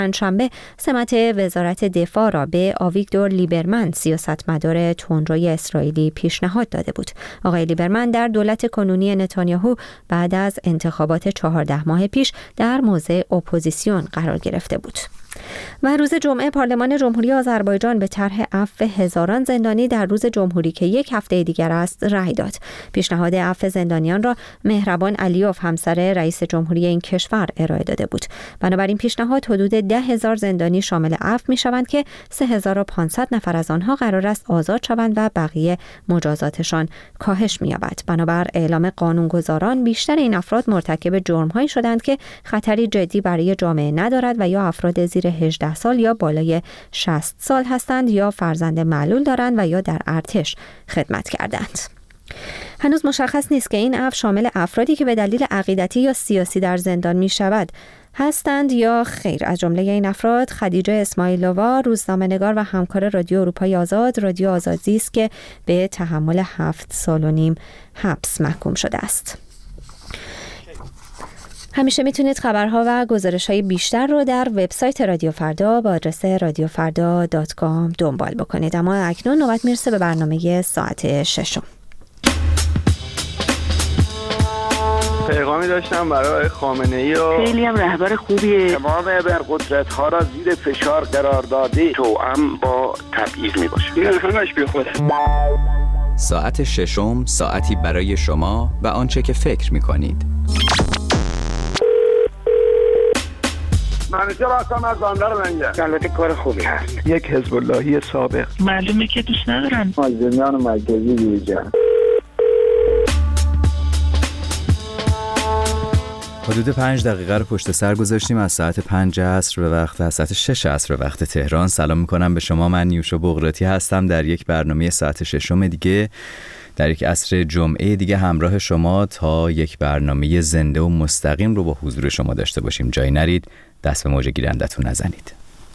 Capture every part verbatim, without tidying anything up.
پنجشنبه سمت وزارت دفاع را به آویگدور لیبرمن، سیاستمدار تندروی اسرائیلی، پیشنهاد داده بود. آقای لیبرمن در دولت کنونی نتانیاهو بعد از انتخابات چهارده ماه پیش در موضع اپوزیسیون قرار گرفته بود. و روز جمعه پارلمان جمهوری آذربایجان به طرح عفو هزاران زندانی در روز جمهوری که یک هفته دیگر است رأی داد. پیشنهاد عفو زندانیان را مهربان علیوف، همسر رئیس جمهوری این کشور، ارائه داده بود. بنابراین پیشنهاد حدود ده هزار زندانی شامل عفو می شوند که سه هزار و پانصد نفر از آنها قرار است آزاد شوند و بقیه مجازاتشان کاهش می یابد. بنابر اعلام قانونگذاران بیشتر این افراد مرتکب جرم‌هایی شدند که خطری جدی برای جامعه ندارد و یا افراد زیر هجده سال یا بالای شصت سال هستند یا فرزند معلول دارند و یا در ارتش خدمت کردند. هنوز مشخص نیست که این عفو شامل افرادی که به دلیل عقیدتی یا سیاسی در زندان می شود هستند یا خیر. از جمله این افراد خدیجه اسماعیلووا، روزنامه‌نگار و همکار رادیو اروپای آزاد، رادیو آزادی است که به تحمل هفت سال و نیم حبس محکوم شده است. همیشه میتونید خبرها و گزارش‌های بیشتر رو در وبسایت رادیو فردا با آدرس رادیو فردا دات کام دنبال بکنید. اما اکنون نوبت میرسه به برنامه ساعت ششم. پیغامی داشتم برای خامنه‌ای و خیلی هم رهبر خوبیه. تمام ابرقدرت‌ها را زیر فشار قرار داده، توأم با تبعیض میباشه. این همش بی خوده. ساعت ششم، ساعتی برای شما و آنچه که فکر میکنید. منیجر هستم از بندر منجر. البته کار خوبی هست. یک حزب اللهی سابق. معلومه که دوست ندارن. مازندران مرکزی بیرجان. حدود پنج دقیقه رو پشت سر گذاشتیم از ساعت پنج عصر به وقت از ساعت شش عصر به وقت تهران. سلام میکنم به شما. من نیوشا بغراتی هستم در یک برنامه ساعت ششم دیگه، در یک عصر جمعه دیگه همراه شما تا یک برنامه زنده و مستقیم رو با حضور شما داشته باشیم. جای نرید، دست به موج گیرندتون نزنید.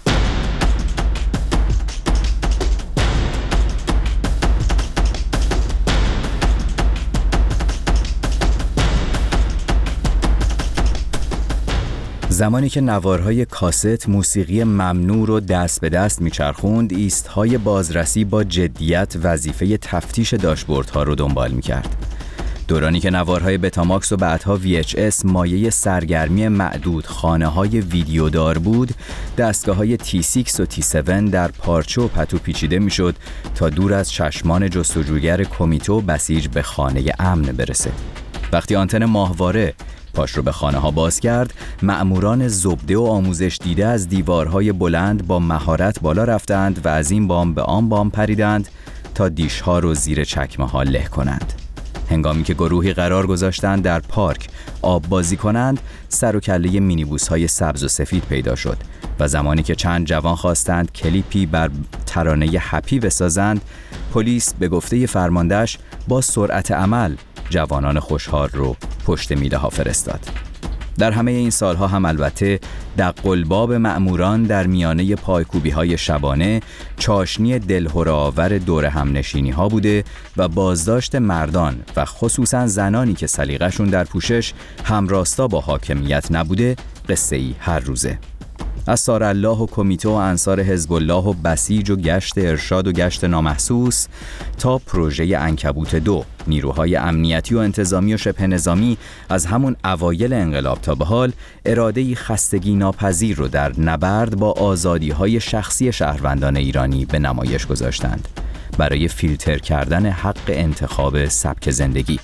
زمانی که نوارهای کاست موسیقی ممنوع رو دست به دست میچرخوند، ایستهای بازرسی با جدیت وظیفه تفتیش داشبوردها رو دنبال میکرد. دورانی که نوارهای بتاماکس و بعدها وی اچ اس مایه سرگرمی معدود خانه‌های ویدیودار بود، دستگاه‌های تی شش و تی هفت در پارچه و پتو پیچیده میشد تا دور از چشمان جستجوگر کمیته بسیج به خانه امن برسه. وقتی آنتن ماهواره پاش رو به خانه ها باز کرد، مأموران زبده و آموزش دیده از دیوارهای بلند با مهارت بالا رفتند و از این بام به آن بام پریدند تا دیشها رو زیر چکمه ها له کنند. هنگامی که گروهی قرار گذاشتند در پارک آب بازی کنند، سر و کله مینیبوس های سبز و سفید پیدا شد و زمانی که چند جوان خواستند کلیپی بر ترانه هپی بسازند، پلیس به گفته فرماندهش با سرعت عمل جوانان خوشحال رو پشت میله ها فرستاد. در همه این سالها هم البته دقلباب مأموران در میانه پایکوبی های شبانه چاشنی دلهره‌آور دور همنشینی ها بوده و بازداشت مردان و خصوصا زنانی که سلیقه‌شون در پوشش همراستا با حاکمیت نبوده قصه‌ای هر روزه. از سارالله و کمیته و انصار حزب الله و بسیج و گشت ارشاد و گشت نامحسوس تا پروژه عنکبوت دو، نیروهای امنیتی و انتظامی و شبه نظامی از همون اوایل انقلاب تا به حال اراده‌ای خستگی ناپذیر رو در نبرد با آزادی‌های شخصی شهروندان ایرانی به نمایش گذاشتند برای فیلتر کردن حق انتخاب سبک زندگی.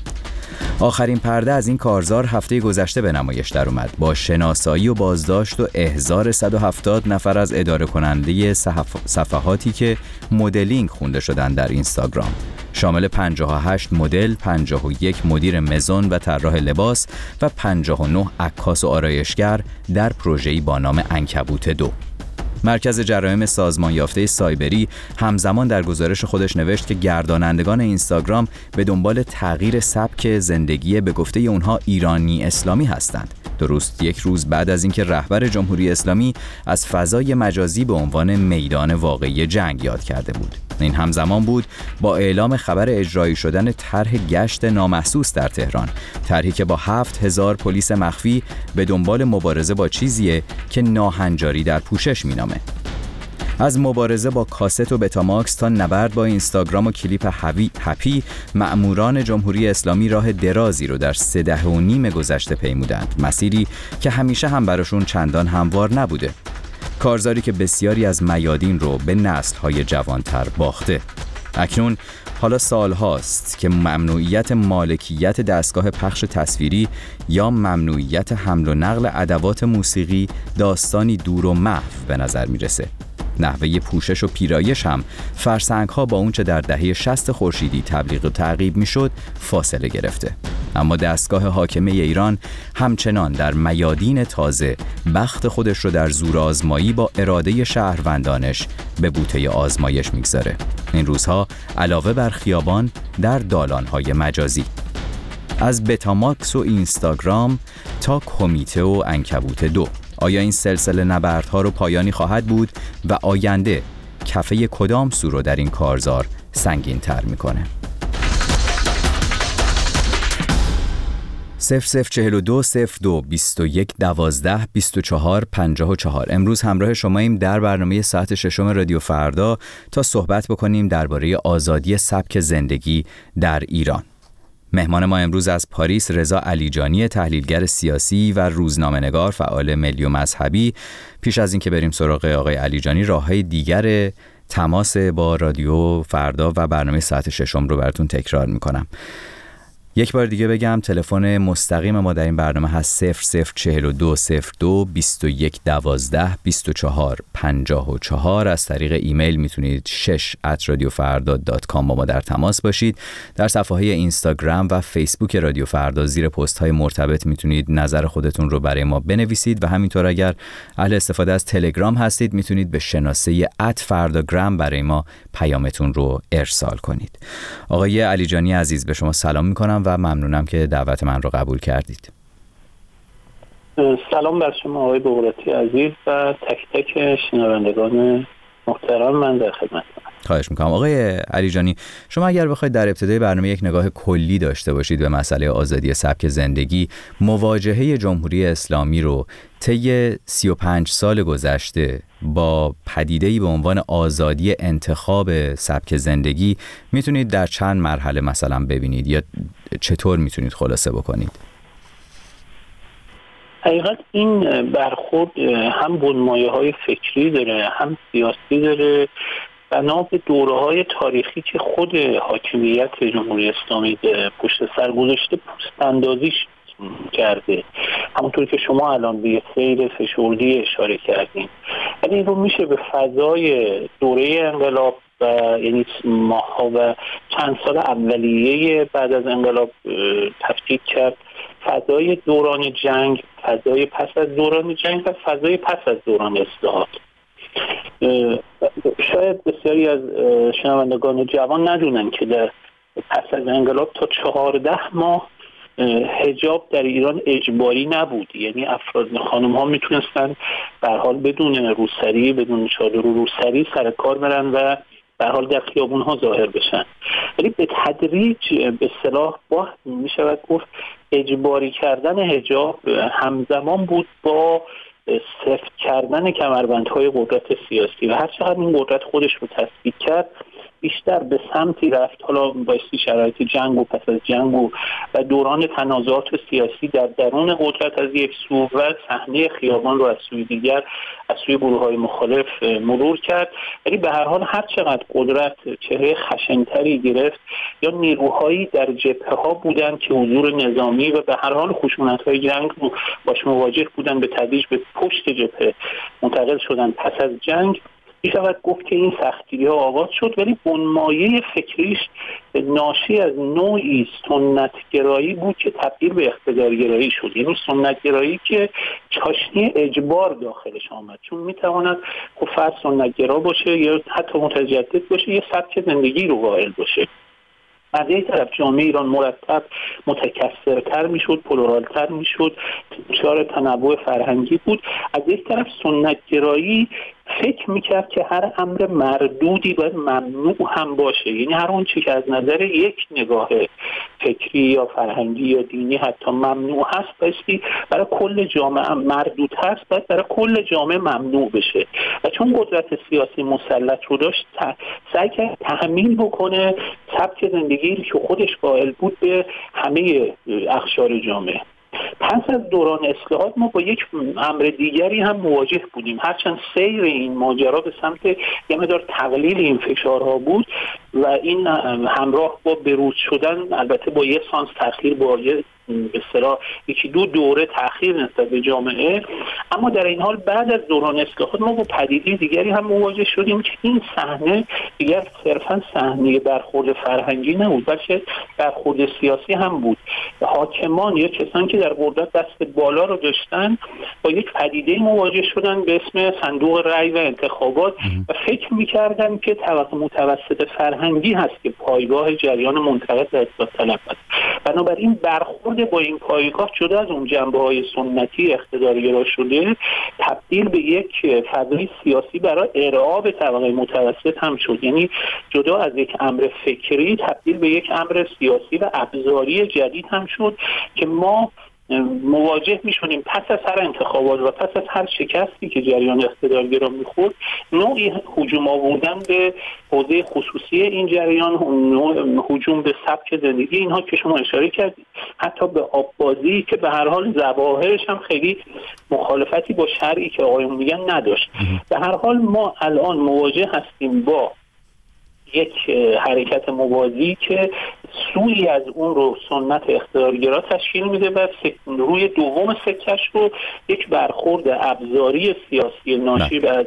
آخرین پرده از این کارزار هفته گذشته به نمایش در اومد با شناسایی و بازداشت و احضار صد و هفتاد نفر از اداره کننده صحف... صفحاتی که مدلینگ خونده شدن در اینستاگرام، شامل پنجاه و هشت مدل، پنجاه و یک مدیر مزون و طراح لباس و پنجاه و نه عکاس و آرایشگر در پروژه‌ای با نام عنکبوت دو. مرکز جرایم سازمان یافته سایبری همزمان در گزارش خودش نوشت که گردانندگان اینستاگرام به دنبال تغییر سبک زندگی به گفته اونها ایرانی اسلامی هستند درست یک روز بعد از اینکه رهبر جمهوری اسلامی از فضای مجازی به عنوان میدان واقعی جنگ یاد کرده بود. این همزمان بود با اعلام خبر اجرایی شدن طرح گشت نامحسوس در تهران، طرحی که با هفت هزار پلیس مخفی به دنبال مبارزه با چیزیه که ناهنجاری در پوشش مینامه. از مبارزه با کاست و بتاماکس تا نبرد با اینستاگرام و کلیپ هوی هپی، مأموران جمهوری اسلامی راه درازی رو در سه دهه و نیم گذشته پیمودند، مسیری که همیشه هم براشون چندان هموار نبوده، کارزاری که بسیاری از میادین رو به نسل‌های جوانتر باخته. اکنون حالا سال هاست که ممنوعیت مالکیت دستگاه پخش تصویری یا ممنوعیت حمل و نقل ادوات موسیقی داستانی دور و محو به نظر میرسه. نحوه پوشش و پیرایش هم فرسنگ‌ها با اون چه در دهه شصت خورشیدی تبلیغ و تعقیب میشد فاصله گرفته. اما دستگاه حاکمه ایران همچنان در میادین تازه بخت خودش رو در زورآزمایی با اراده شهروندانش به بوته آزمایش میگذاره. این روزها علاوه بر خیابان در دالان‌های مجازی، از بتاماکس و اینستاگرام تا کمیته و عنکبوت دو، آیا این سلسله نبردها رو پایانی خواهد بود و آینده کفه کدام سو رو در این کارزار سنگین تر میکنه؟ صفر صفر چهل و دو صفر دو بیست و یک دوازده بیست و چهار پنجاه و چهار. امروز همراه شماییم در برنامه ساعت ششم رادیو فردا تا صحبت بکنیم درباره آزادی سبک زندگی در ایران. مهمان ما امروز از پاریس رضا علیجانی، تحلیلگر سیاسی و روزنامه‌نگار فعال ملی و مذهبی. پیش از اینکه بریم سراغ آقای علیجانی، راه‌های دیگر تماس با رادیو فردا و برنامه ساعت ششم رو براتون تکرار می‌کنم. یک بار دیگه بگم تلفن مستقیم ما در این برنامه هست صفر صفر چهل و دو صفر دو بیست و یک دوازده بیست و چهار پنجاه و چهار. از طریق ایمیل میتونید شش ات رادیو فردا دات کام با ما در تماس باشید. در صفحه های اینستاگرام و فیسبوک رادیو فردا زیر پست های مرتبط میتونید نظر خودتون رو برای ما بنویسید و همینطور اگر اهل استفاده از تلگرام هستید میتونید به شناسه ات فرداگرام برای ما پیامتون رو ارسال کنید. آقای علیجانی عزیز، به شما سلام میکنم و ممنونم که دعوت من رو قبول کردید. سلام بر شما آقای بغراتی عزیز و تک تک شنوندگان محترم، من در خدمتم. خواهش میکنم. آقای علیجانی، شما اگر بخواید در ابتدای برنامه یک نگاه کلی داشته باشید به مسئله آزادی سبک زندگی، مواجهه جمهوری اسلامی رو طی سی و پنج سال گذشته با پدیده‌ای به عنوان آزادی انتخاب سبک زندگی میتونید در چند مرحله مثلا ببینید یا چطور میتونید خلاصه بکنید؟ حقیقت این برخورد هم بنمایه‌های فکری داره، هم سیاسی داره، بنا به دوره‌های تاریخی که خود حاکمیت جمهوری اسلامی پشت سر گذاشته پوست‌اندازیش کرده، همونطور که شما الان به سیر فشردی اشاره کردین. ولی این رو میشه به فضای دوره انقلاب و یعنی ماها و چند سال اولیه بعد از انقلاب تفکیک کرد. فضای دوران جنگ، فضای پس از دوران جنگ و فضای پس از دوران اصلاحات. شاید بسیاری از شنوندگان جوان ندونن که در پس از انقلاب تا چهارده ماه حجاب در ایران اجباری نبود، یعنی افراد خانم ها میتونستن به هر حال بدون روسری، بدون چادر و روسری سر کار برن و به هر حال در خیابون ها ظاهر بشن. ولی به تدریج به اصطلاح با میشود گفت اجباری کردن حجاب همزمان بود با سفت کردن کمربندهای قدرت سیاسی و هر چقدر این قدرت خودش رو تثبیت کرد بیشتر به سمتی رفت، حالا بایستی شرایط جنگ و پس از جنگ و, و دوران تنازعات سیاسی در درون قدرت از یک سو و صحنه خیابان رو از سوی دیگر از سوی گروه‌های مخالف مرور کرد. ولی به هر حال هر چقدر قدرت چهره خشن‌تری گرفت یا نیروهایی در جبهه‌ها بودند که حضور نظامی و به هر حال خشونت‌های جنگ رو باش مواجه بودند، به تدریج به پشت جبهه منتقل شدند پس از جنگ. میشود گفت که این سختگیری ها آغاز شد، ولی بنمایه فکریش ناشی از نوعی سنتگرایی بود که تبدیل به اقتدارگرایی شد، یعنی سنتگرایی که چاشنی اجبار داخلش آمد، چون میتواند خب فرد سنتگرا باشه یا حتی متجدد باشه، یه سبک زندگی رو قائل باشه. از یک طرف جامعه ایران مرتب متکثرتر میشد، پلورالتر میشد، دچار تنوع فرهنگی بود. از یک طرف سنت گرایی فکر میکرد که هر امر مردودی باید ممنوع هم باشه، یعنی هر اون چی که از نظر یک نگاه فکری یا فرهنگی یا دینی حتی ممنوع هست بایستی برای کل جامعه مردود هست باید برای کل جامعه ممنوع بشه. و چون قدرت سیاسی مسلط رو داشت سعی کرد تحمیل بکنه سبک زندگی که خودش قائل بود به همه اقشار جامعه. پس از دوران اصلاحات ما با یک امر دیگری هم مواجه بودیم، هرچند سیر این ماجرا به سمت یه مقدار تقلیل این فشارها بود و این همراه با بروز شدن البته با یه سانس تأخیر، با یه به اصطلاح یکی دو دوره تأخیر نسبت به جامعه، اما در این حال بعد از دوران اصلاحات ما با پدیده دیگری هم مواجه شدیم که این صحنه دیگر صرفا صحنه برخورد فرهنگی نبود بلکه برخورد سیاسی هم بود. حاکمان یا کسانی که در قدرت دست بالا رو داشتن با یک پدیده مواجه شدن به اسم صندوق رأی و انتخابات و فکر می‌کردن که طبقه متوسط فرهنگی هست که پایگاه جریان منتقد و اصلاح طلب است. بنابراین برخورد با این پایگاه جدا از اون جنبه‌های سنتی اقتدارگرا شده تبدیل به یک فضای سیاسی برای ارعاب طبقه متوسط هم شد، یعنی جدا از یک امر فکری تبدیل به یک امر سیاسی و ابزاری جدید هم شد که ما مواجه می شدیم پس از هر انتخابات و پس از هر شکستی که جریان اقتدارگرا می‌خورد نوعی هجوم آوردن به حوزه خصوصی این جریان، نوع هجوم به سبک زندگی اینها که شما اشاره کردید، حتی به آببازی که به هر حال ظواهرش هم خیلی مخالفتی با شرعی که آقایون میگن نداشت. به هر حال ما الان مواجه هستیم با یک حرکت موازی که سوی از اون رو سنت اقتدارگرا تشکیل میده و روی دوم سکش رو یک برخورد ابزاری سیاسی ناشی از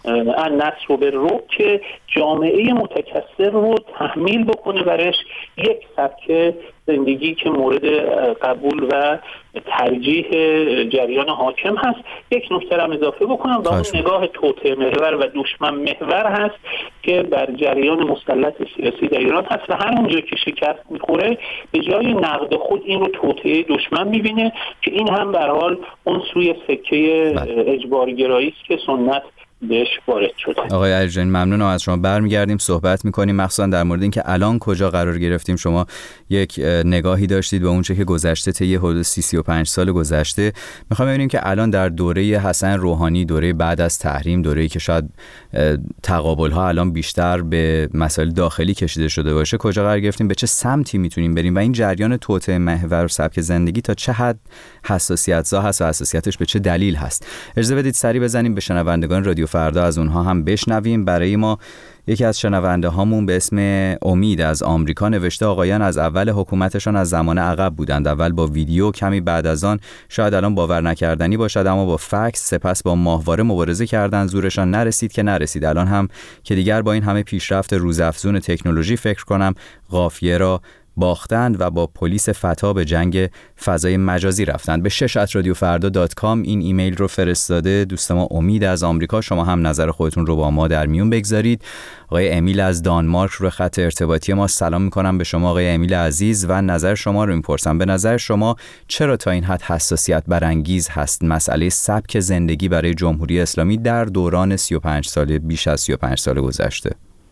النصر به رو که جامعه متکثر رو تحمیل بکنه برش یک سبک زندگی که مورد قبول و ترجیح جریان حاکم هست. یک نکته را اضافه بکنم و اون نگاه توطئه محور و دشمن محور هست که بر جریان مسلط سیاسی در ایران هست و هر اونجا که شکست میخوره به جای نقد خود این رو توطئه دشمن میبینه که این هم به هر حال اون سوی سکه اجبارگرایی است که سنت بهش وارد شده. آقای علیجانی ممنونم از شما. برمیگردیم صحبت میکنیم مخصوصا در مورد اینکه الان کجا قرار گرفتیم. شما یک نگاهی داشتید به اونچه که گذشته طی حدود سی سی و پنج سال گذشته. میخوام ببینیم که الان در دوره حسن روحانی، دوره بعد از تحریم، دوره‌ای که شاید تقابل‌ها الان بیشتر به مسائل داخلی کشیده شده باشه، کجا قرار گرفتیم، به چه سمتی میتونیم بریم و این جریان توطئه محور و سبک زندگی تا چه حد حساسیت‌زا هست و حساسیتش به چه دلیل هست. اجازه بدید سری بزنیم به شنوندگان رادیو فردا از اونها هم بشنویم. برای ما یکی از شنونده هامون به اسم امید از آمریکا نوشته آقایان از اول حکومتشان از زمان عقب بودند. اول با ویدیو، کمی بعد از آن شاید الان باور نکردنی باشد اما با فکس، سپس با ماهواره مبارزه کردن، زورشان نرسید که نرسید. الان هم که دیگر با این همه پیشرفت روزافزون تکنولوژی فکر کنم قافیه را باختند و با پلیس فتا به جنگ فضای مجازی رفتند. به شش ات رادیو فردا دات کام این ایمیل رو فرستاده دوست ما امید از آمریکا. شما هم نظر خودتون رو با ما در میون بگذارید. آقای امیل از دانمارک رو خط ارتباطی ما. سلام میکنم به شما آقای امیل عزیز و نظر شما رو میپرسم. به نظر شما چرا تا این حد حساسیت برانگیز هست مسئله سبک زندگی برای جمهوری اسلامی در دوران سی و پنج سال بیش از سی و پنج سال گذشته؟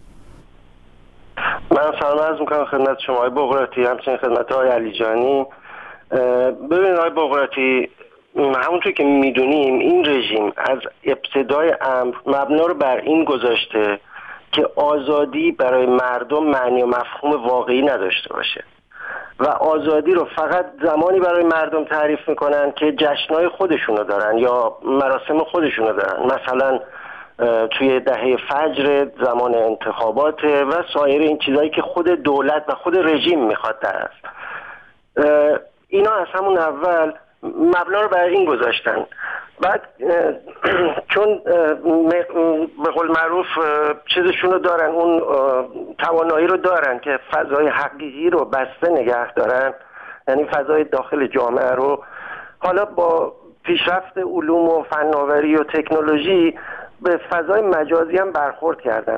من سلام عرض میکنم خدمت شما آقای بقراتی، همچنین خدمت آقای علیجانی. ببینید آقای بقراتی، همونطور که میدونیم این رژیم از ابتدای امر مبنا رو بر این گذاشته که آزادی برای مردم معنی و مفهوم واقعی نداشته باشه و آزادی رو فقط زمانی برای مردم تعریف میکنن که جشنهای خودشونو دارن یا مراسم خودشونو دارن، مثلا توی دهه فجر زمان انتخابات و سایر این چیزایی که خود دولت و خود رژیم میخواد در است. اینا از همون اول مبنا رو برای این گذاشتن. بعد چون به قول معروف چیزشونو دارن، اون توانایی رو دارن که فضای حقیقی رو بسته نگه دارن، یعنی فضای داخل جامعه رو، حالا با پیشرفت علوم و فناوری و تکنولوژی به فضای مجازی هم برخورد کردن.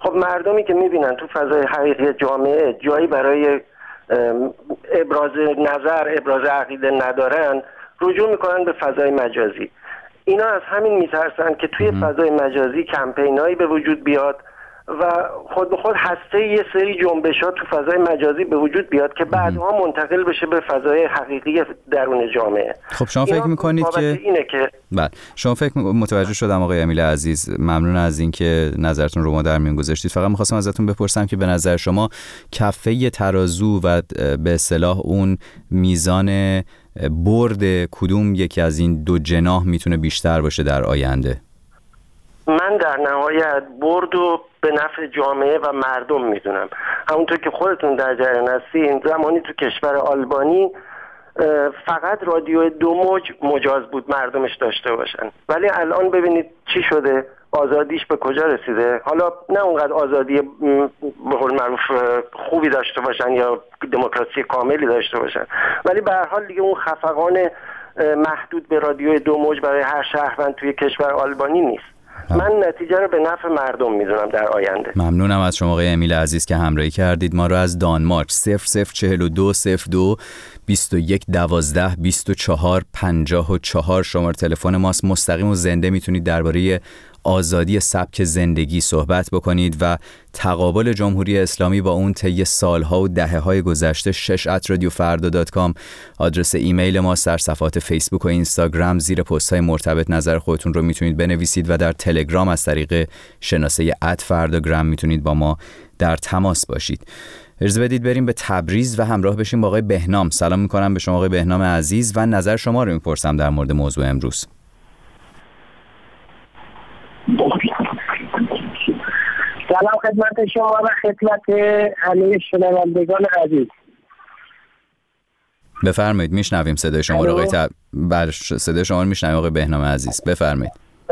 خب مردمی که میبینن تو فضای حقیقی جامعه جایی برای ابراز نظر، ابراز عقیده ندارن، رجوع میکنن به فضای مجازی. اینا از همین میترسن که توی فضای مجازی کمپینایی به وجود بیاد و خود به خود هسته یه سری جنبشات تو فضای مجازی به وجود بیاد که بعدها منتقل بشه به فضای حقیقی درون جامعه. خب شما فکر میکنید که اینه که بله شما فکر متوجه شدم آقای امیل عزیز، ممنون از اینکه نظرتون رو ما در میون گذاشتید. فقط می‌خواستم ازتون بپرسم که به نظر شما کفه ترازو و به اصطلاح اون میزان برد کدوم یکی از این دو جناح میتونه بیشتر باشه در آینده؟ من در نهایت برد و به نفع جامعه و مردم میدونم. همونطور که خودتون در جریان هستین، زمانی تو کشور آلبانی فقط رادیو دو موج مجاز بود مردمش داشته باشن، ولی الان ببینید چی شده، آزادیش به کجا رسیده. حالا نه اونقدر آزادی به قول معروف خوبی داشته باشن یا دموکراسی کاملی داشته باشن، ولی به هر حال دیگه اون خفقان محدود به رادیو دو موج برای هر شهروند توی کشور آلبانی نیست. من نتیجه رو به نفع مردم میدونم در آینده. ممنونم از شما آقای امیل عزیز که همراهی کردید ما رو از دانمارک. صفر صفر چهل و دو صفر دو بیست و یک دوازده بیست و چهار پنجاه و چهار شماره تلفن ماست. مستقیم و زنده میتونید درباره آزادی سبک زندگی صحبت بکنید و تقابل جمهوری اسلامی با اون طی سالها و دهه‌های گذشته. شش ات رادیو فردا دات کام آدرس ایمیل ما. در صفحات فیسبوک و اینستاگرام زیر پست‌های مرتبط نظر خودتون رو میتونید بنویسید و در تلگرام از طریق شناسه ات فرداگرام میتونید با ما در تماس باشید. اجازه بدید بریم به تبریز و همراه بشیم با آقای بهنام. سلام میکنم به شما آقای بهنام عزیز و نظر شما رو میپرسم در مورد موضوع امروز. سلام خدمت شما و خدمت همه شنوندگان عزیز. بفرمایید میشنویم صدای شما رو آقای تب... بر صدای شما رو میشنویم آقای بهنام عزیز، بفرمایید.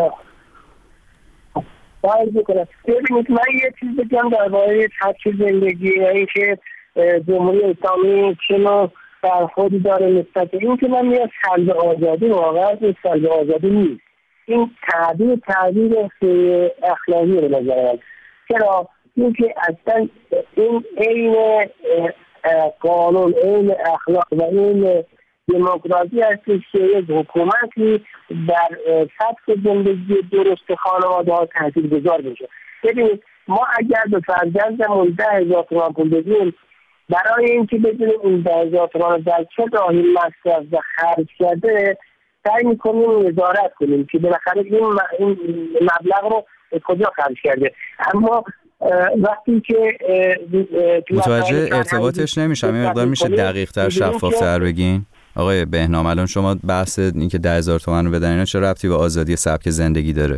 باید بکنم ببینید من یه چیز بگم درباره سبک زندگی و اینکه جمهوری اسلامی چه نوع برخوردی داره نسبت به این که من میاد سلب آزادی، واقعا این سلب آزادی نیست. این تعبیر تعبیر اخلاقی رو نظرم. چرا؟ اینکه اصلا این عین قانون، عین اخلاق و این دموکراسی هستش که یک حکومتی در سبک زندگی درست خانواده ها تاثیرگذار بشه. ببینید ما اگر به فرزندمون ده هزار تومان پول بدیم، برای اینکه بدونیم این ده هزار تومان در چه راهی مصرف و خرج کرده سعی میکنیم نظارت کنیم که بالاخره این مبلغ رو کجا خرج کرده. اما وقتی که متوجه ارتباطش نمیشم، یه مقدار میشه دقیق تر شفاف تر بگین آقای بهنام؟ الان شما بحث این که ده هزار تومان رو بدن اینا چه ربطی به آزادی سبک زندگی داره؟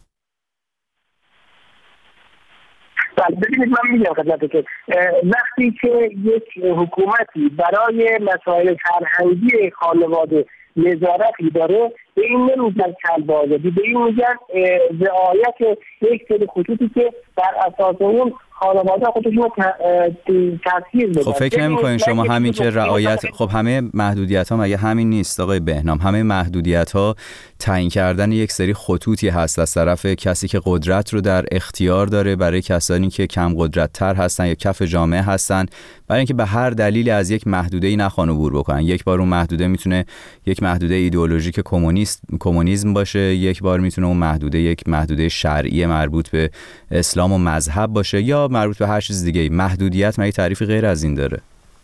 ببینید من میگم خدمتتون که وقتی که یک حکومتی برای مسائل فرهنگی خانواده نظارتی داره، به این نمیگن کلب آزادی، به این میگن رعایت یک سری خطوطی که بر اساس اون خانواده خودشون تاثیر بده. خب فکر نمی‌کنین شما همین که رعایت، خب همه محدودیت‌ها مگه همین نیست آقای بهنام؟ همه محدودیت‌ها تعیین کردن یک سری خطوطی هست از طرف کسی که قدرت رو در اختیار داره برای کسانی که کم قدرت‌تر هستن یا کف جامعه هستن، برای اینکه به هر دلیلی از یک محدوده‌ای نخوان عبور بکنن. یک بار اون محدوده میتونه یک محدوده ایدئولوژیک کمونیست کمونیسم باشه، یک بار میتونه اون محدوده یک محدوده شرعی مربوط به اسلام و مذهب باشه یا مربوط به هر چیز دیگه. محدودیت مگه تعریفی غیر از این داره؟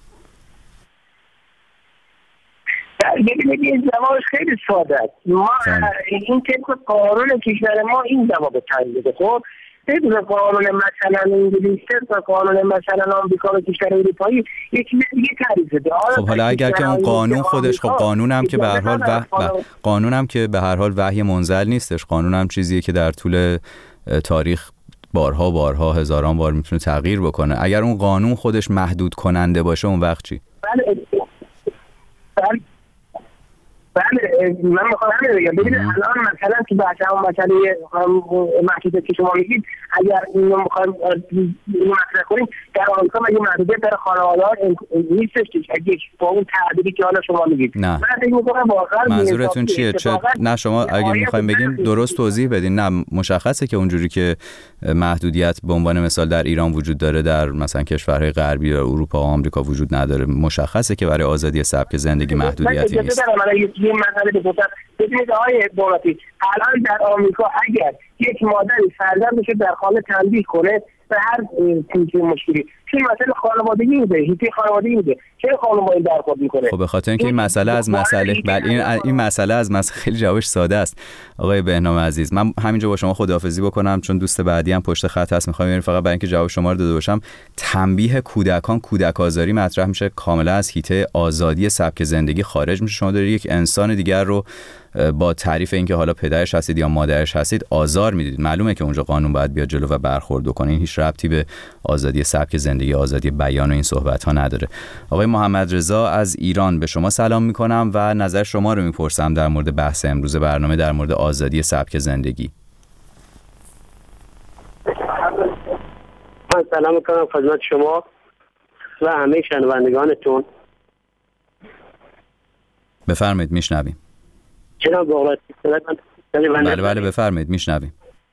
ببینید این جوابش خیلی ساده است. ما این طبق قانون کشور ما این جواب تعیین بده. خب طبق قانون مثلا انگلیس، طبق قانون مثلا آمریکا و کشور اروپایی یک چیز دیگه تعریف بده. خب حالا اگر که اون قانون خودش، خب قانونم که به هر حال و قانونم که به هر حال وحی منزل نیستش، قانونم چیزیه که در طول تاریخ بارها بارها هزاران بار میتونه تغییر بکنه. اگر اون قانون خودش محدود کننده باشه اون وقت چی؟ بله بله من میخوام همین بگم. ببینید الان مثلا تو بحث هم مسئله محدودیت که شما میگید، اگر اینو میخوایم مطرح کنیم، در آمریکا مگه محدودیت در خانواده‌ها نیستش که اگه با اون تعبیری که حالا شما میگید؟ نه. منظورتون چیه؟ چه نه شما اگه میخوایم بگین درست توضیح بدین. نه مشخصه که اونجوری که محدودیت به عنوان مثال در ایران وجود داره، در مثلا کشورهای غربی در اروپا و آمریکا وجود نداره. مشخصه که برای آزادی سبک زندگی محدودیتی نیست. یه مسئله بگم. ببینید آقای بوراتی، الان در آمریکا اگر یک مادری فرزندش در خانه تنبیه کنه به هر چیزی مشکلی، چون مسئله خانوادگی بوده، هیچ خانوادگی بوده، چه خانم باید برخورد میکنه؟ خب به خاطر اینکه این مسئله از مسئله بله این این مسئله از مسئله خیلی جوابش ساده است. آقای بهنام عزیز، من همینجا با شما خداحافظی بکنم چون دوست بعدی هم پشت خط هست. میخوام یعنی فقط برای اینکه جواب شما رو داده باشم، تنبیه کودکان، کودک آزاری مطرح میشه، کاملا از حیطه آزادی سبک زندگی خارج میشه. شما دارید یک انسان دیگر رو با تعریف اینکه حالا پدرش هستید یا مادرش هستید آزار میدید. معلومه که اونجا قانون باید بیاد جلو و برخورد کنه. این هیچ ربطی به آزادی سبک زندگی، آزادی بیان و این صحبت ها نداره. آقای محمد رضا از ایران به شما سلام میکنم و نظر شما رو میپرسم در مورد بحث امروز برنامه در مورد آزادی سبک زندگی. من سلام میکنم خدمت شما و همه شنوندگانتون. بفرمایید میشنویم. جناب بغراتی بله بله بفرمایید میشنویم.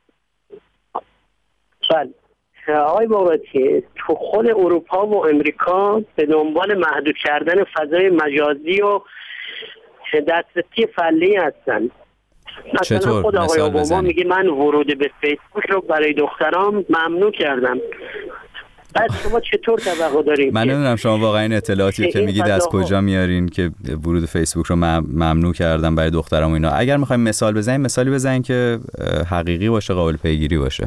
بله آقای بغراتی، تو خود اروپا و امریکا به دنبال محدود کردن فضای مجازی و دسترسی فعلی هستن. مثلا خود آقای اوباما میگه من ورود به فیسبوک رو برای دخترام ممنوع کردم. بعد شما چطور توقع دارین؟ من نمیدونم شما واقعا این اطلاعاتی که میگید از کجا میارین که ورود فیسبوک رو ممنوع کردن برای دخترام و اینا. اگر میخوایم مثال بزنیم، مثالی بزنین که حقیقی باشه، قابل پیگیری باشه.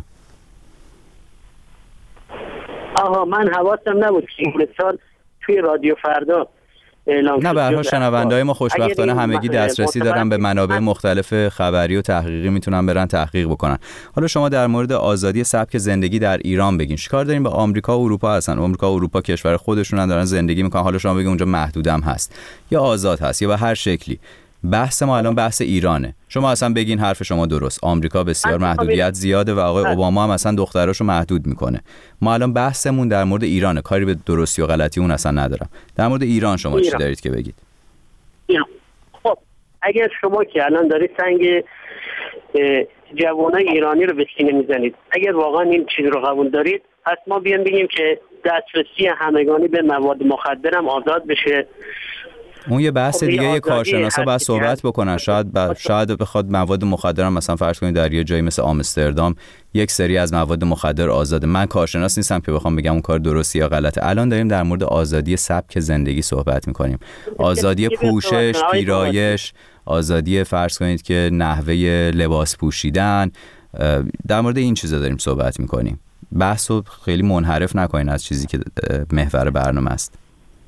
آها من حواسم نبود که این مثال توی رادیو فردا نه به هر حال شنونده‌های ما خوشبختانه همگی دسترسی دارن به منابع مختلف خبری و تحقیقی، میتونن برن تحقیق بکنن. حالا شما در مورد آزادی سبک زندگی در ایران بگین. چیکار دارین با آمریکا و اروپا هستن؟ آمریکا و اروپا کشور خودشونن دارن زندگی میکنن. حالا شما بگین اونجا محدودم هست یا آزاد هست یا به هر شکلی. بحث ما الان بحث ایرانه. شما اصلا بگین حرف شما درست. آمریکا بسیار محدودیت زیاده و آقای اوباما هم اصلا دختراشو محدود میکنه. ما الان بحثمون در مورد ایرانه. کاری به درستی و غلطی اون اصلا ندارم. در مورد ایران شما ایران. چی دارید که بگید؟ ایران. خب اگر شما که الان دارید سنگ جوانای ایرانی رو به سینه میزنید، اگر واقعا این چیز رو قبول دارید، پس ما بیان بگیم که دسترسی همگانی به مواد مخدر هم آزاد بشه. اون یه بحث دیگه، یه کارشناسا باید صحبت بکنن. شاید ب... شاید بخواد مواد مخدر هم مثلا فرض کنید در یه جایی مثل آمستردام یک سری از مواد مخدر آزاده. من کارشناس نیستم که بخوام بگم اون کار درستی یا غلطه. الان داریم در مورد آزادی سبک زندگی صحبت می‌کنیم. آزادی پوشش، پیرایش، آزادی فرض کنید که نحوه لباس پوشیدن، در مورد این چیزا داریم صحبت می‌کنیم. بحثو خیلی منحرف نکنین از چیزی که محور برنامه است.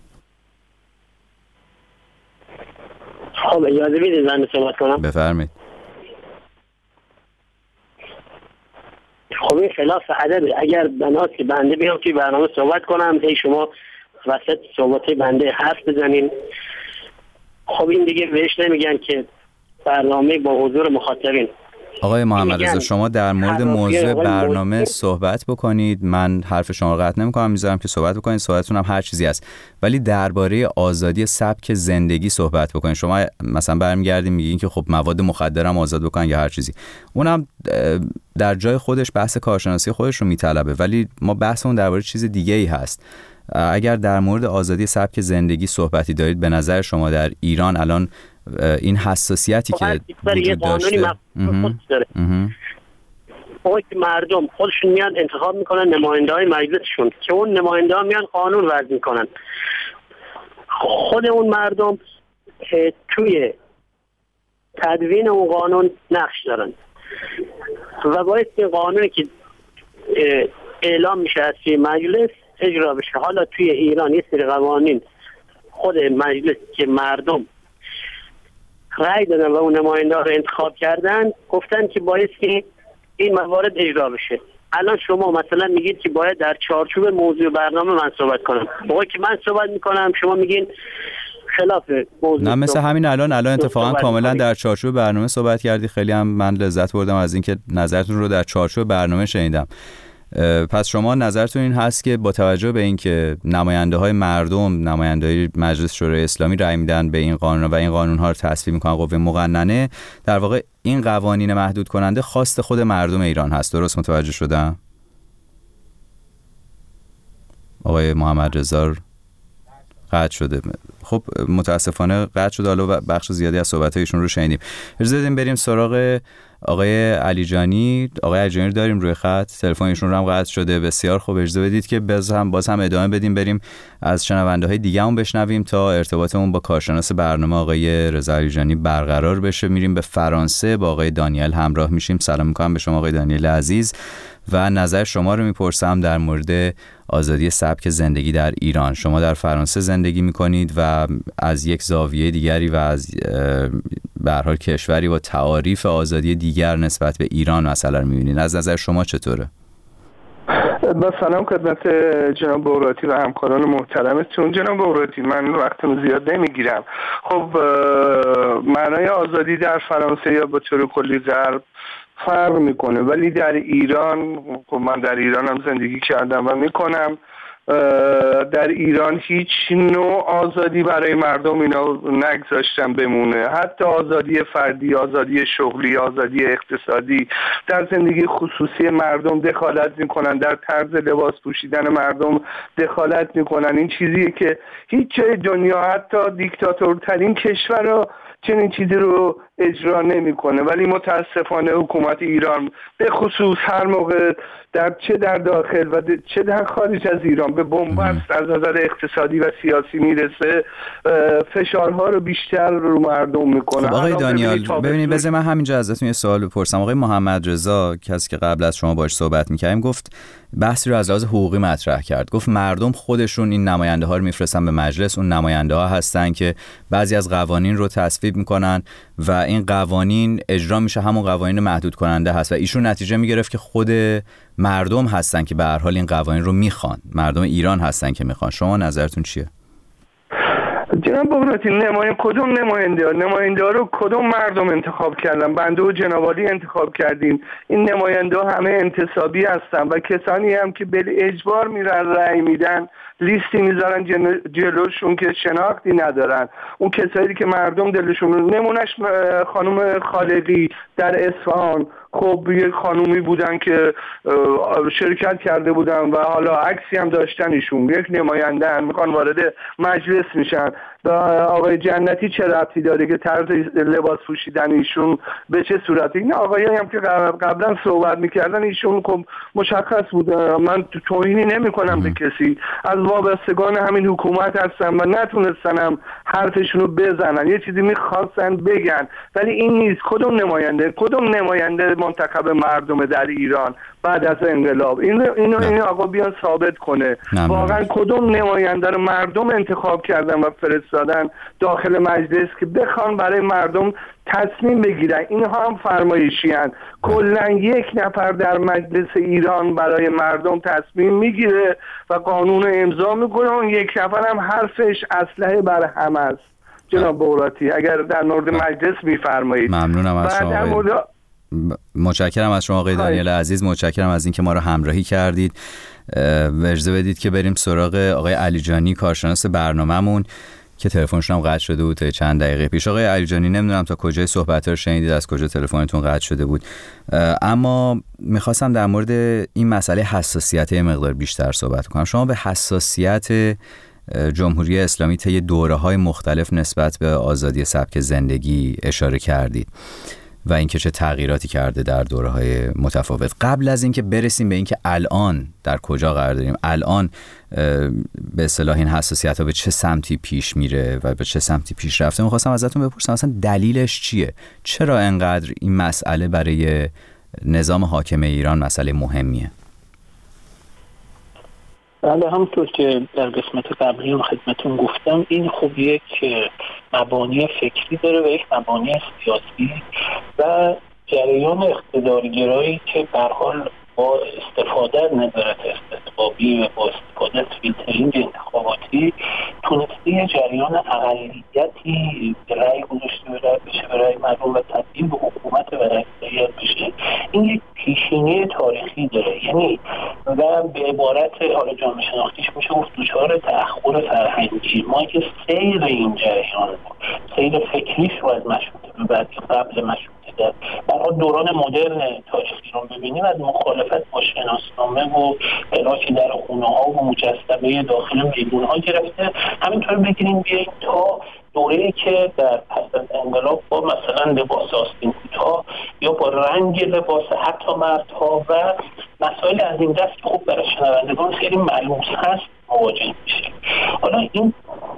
خب اجازه بدید من صحبت کنم. بفرمایید. خب این خلاف ادب. اگر بناست که بنده بیام که برنامه صحبت کنم، هی شما وسط صحبت بنده حرف بزنین، خب این دیگه بهش نمیگن که برنامه با حضور مخاطبین. آقای محمد رضا شما در مورد موضوع برنامه صحبت بکنید. من حرف شما رو قطع نمی‌کنم، میذارم که صحبت بکنید. صحبتتون هم هر چیزی هست، ولی درباره آزادی سبک زندگی صحبت بکنید. شما مثلا برمیگردین میگین که خب مواد مخدر هم آزاد بکنن یا هر چیزی. اونم در جای خودش بحث کارشناسی خودش رو میطلبه، ولی ما بحثمون درباره چیز دیگه‌ای هست. اگر در مورد آزادی سبک زندگی صحبتی دارید، به نظر شما در ایران الان این حساسیتی که وجود داشته وقتی که مردم خودشون میان انتخاب میکنن نماینده های مجلسشون که اون نماینده ها میان قانون وضع میکنن، خود اون مردم توی تدوین اون قانون نقش دارن و باید این قانونی که اعلام میشه از توی مجلس اجرا بشه. حالا توی ایران یه سری قوانین خود مجلس که مردم رأی دادن و اون نماینده رو انتخاب کردن گفتن که باید که این موارد اجرا بشه. الان شما مثلا میگید که باید در چارچوب موضوع برنامه من صحبت کنم. موقعی که من صحبت میکنم شما میگین خلاف موضوع. نه مثل همین الان الان اتفاقا کاملا در چارچوب برنامه صحبت کردی. خیلی هم من لذت بردم از اینکه نظرتون رو در چارچوب برنامه شنیدم. پس شما نظرتون این هست که با توجه به اینکه نماینده های مردم، نماینده های مجلس شورای اسلامی رأی میدن به این قانون و این قانون ها رو تصویب میکنن قوه مقننه، در واقع این قوانین محدود کننده خواست خود مردم ایران هست. درست متوجه شدم؟ آقای محمد رضا قطع شده. خب متاسفانه قطع شده. حالا بخش زیادی از صحبت‌هایشون رو شنیدیم. اجازه بدیم بریم سراغ آقای علیجانی. آقای علیجانی رو داریم روی خط، تلفنشون رو هم قطع شده. بسیار خوب، اجازه بدید که باز هم باز هم ادامه بدیم، بریم از شنونده‌های دیگه‌مون بشنویم تا ارتباطمون با کارشناس برنامه آقای رضا علیجانی برقرار بشه. میریم به فرانسه، با آقای دانیل همراه میشیم. سلام می‌کنم به شما آقای دانیل عزیز و نظر شما رو میپرسم در مورد آزادی سبک زندگی در ایران. شما در فرانسه زندگی میکنید و از یک زاویه دیگری و از به هر حال کشوری با تعاریف آزادی دیگر نسبت به ایران مثلا میبینید. از نظر شما چطوره؟ با سلام خدمت جناب بغراتی و همکاران محترمتون. جناب بغراتی، من وقتم زیاد نمیگیرم. خب معنای آزادی در فرانسه یا به طور کلی غرب فرق میکنه، ولی در ایران، خب من در ایران هم زندگی کردم و میکنم، در ایران هیچ نوع آزادی برای مردم اینا نگذاشتن بمونه. حتی آزادی فردی، آزادی شغلی، آزادی اقتصادی، در زندگی خصوصی مردم دخالت میکنن، در طرز لباس پوشیدن مردم دخالت میکنن. این چیزیه که هیچ جای دنیا، حتی دیکتاتورترین کشور رو چنین چیزی رو اجرا نمیکنه. ولی متاسفانه حکومت ایران به خصوص هر موقع در چه در داخل و چه در خارج از ایران به بنبست از نظر اقتصادی و سیاسی میرسه، فشارها رو بیشتر رو مردم میکنه. خب آقای دانیال ببینید، بذار من همینجا ازتون یه سوال بپرسم. آقای محمد رضا، کسی که قبل از شما باهاش صحبت می‌کردیم، گفت بحثی رو از لحاظ حقوقی مطرح کرد. گفت مردم خودشون این نماینده ها رو میفرستن به مجلس، اون نماینده ها هستن که بعضی از قوانین رو تصویب میکنن و این قوانین اجرا میشه، همون قوانین محدود کننده هست و ایشون نتیجه میگرفت که خود مردم هستن که به هر حال این قوانین رو میخوان، مردم ایران هستن که میخوان. شما نظرتون چیه؟ جناب بغراتی، نماینده کدوم نماینده نماینده ها رو کدوم مردم انتخاب کردن؟ بنده و جناب عالی انتخاب کردیم. این نماینده ها همه انتصابی هستن و کسانی هم که به اجبار میرن رأی میدن لیستی میذارن جلوشون که شناختی ندارن. اون کسایی که مردم دلشون، نمونش خانم خالقی در اصفهان، خب یک خانومی بودن که شرکت کرده بودن و حالا عکسی هم داشتن، ایشون یک نماینده هم میخوان وارد مجلس میشن. و آقای جنتی چه ربطی داره که طرز لباس پوشیدن ایشون به چه صورتی؟ این آقایایی هم که قبلا صحبت میکردن، ایشون خب مشخص بود. من توهینی نمیکنم به کسی، از وابستگان همین حکومت هستن و نتونستن هم حرفشون رو بزنن، یه چیزی میخواستن بگن، ولی این نیست. کدوم نماینده کدوم نماینده منتخب مردم در ایران بعد از انقلاب؟ این اینو این آقا بیان ثابت کنه واقعا کدوم نماینده رو مردم انتخاب کردن و فرستادن داخل مجلس که بخوان برای مردم تصمیم بگیرن. اینها هم فرمایشی هستند. کلا یک نفر در مجلس ایران برای مردم تصمیم میگیره و قانون رو امضا میکنه، اون یک نفر هم حرفش اسلحه بر همه است. جناب بغراتی، اگر در مورد مجلس میفرمایید. ممنونم از شما. مورد... متشکرم از شما آقای دانیل عزیز، متشکرم از اینکه ما رو همراهی کردید. اجازه بدید که بریم سراغ آقای علیجانی، کارشناس برنامه‌مون که تلفنشون هم قطع شده بود تا چند دقیقه پیش. آقای علیجانی، نمیدونم تا کجای صحبت رو شنیدید، از کجا تلفنتون قطع شده بود، اما میخواستم در مورد این مسئله حساسیت یه مقدار بیشتر صحبت کنم. شما به حساسیت جمهوری اسلامی طی دوره‌های مختلف نسبت به آزادی سبک زندگی اشاره کردید و اینکه چه تغییراتی کرده در دوره‌های متفاوت. قبل از اینکه برسیم به اینکه الان در کجا قرار داریم، الان به اصطلاح این حساسیت‌ها به چه سمتی پیش میره و به چه سمتی پیش رفته، می‌خواستم ازتون بپرسم اصلا دلیلش چیه؟ چرا انقدر این مسئله برای نظام حاکم ایران مسئله مهمیه؟ بله، همونطور که در قسمت قبلی هم خدمتون گفتم، این خب یک مبانی فکری داره و یک مبانی سیاسی و جریان اقتدارگرایی که به هر حال با استفاده از نظارت استثبابی و با استفاده از فیلترینگ انتخاباتی تونسته یه جریان اقلیتی به رأی گذاشته بشه، به رأی مردم و تبدیل به حکومت و رأیت بشه. این یک پیشینه تاریخی داره، یعنی و به عبارت حالا جامعه شناختیش میشه گفت دچار تأخر فرهنگی. ما که سیر این جریان سیر فکریش رو از مشروطه به بعد قبل مشروطه در برای دوران مدرن تاریخی رو ببینیم، از مخالفت با شناسنامه و الاک در خونه ها و مجسمه داخل میدون ها گرفته، همینطور بگیریم بیاییم تا دوره‌ای که در پس از انقلاب با مثلا لباس آستین کوتاه یا با رنگ لباس حتی مردها و مسائل از این دست که خوب برای شنوندگان خیلی ملموس هست مواجه میشه. حالا این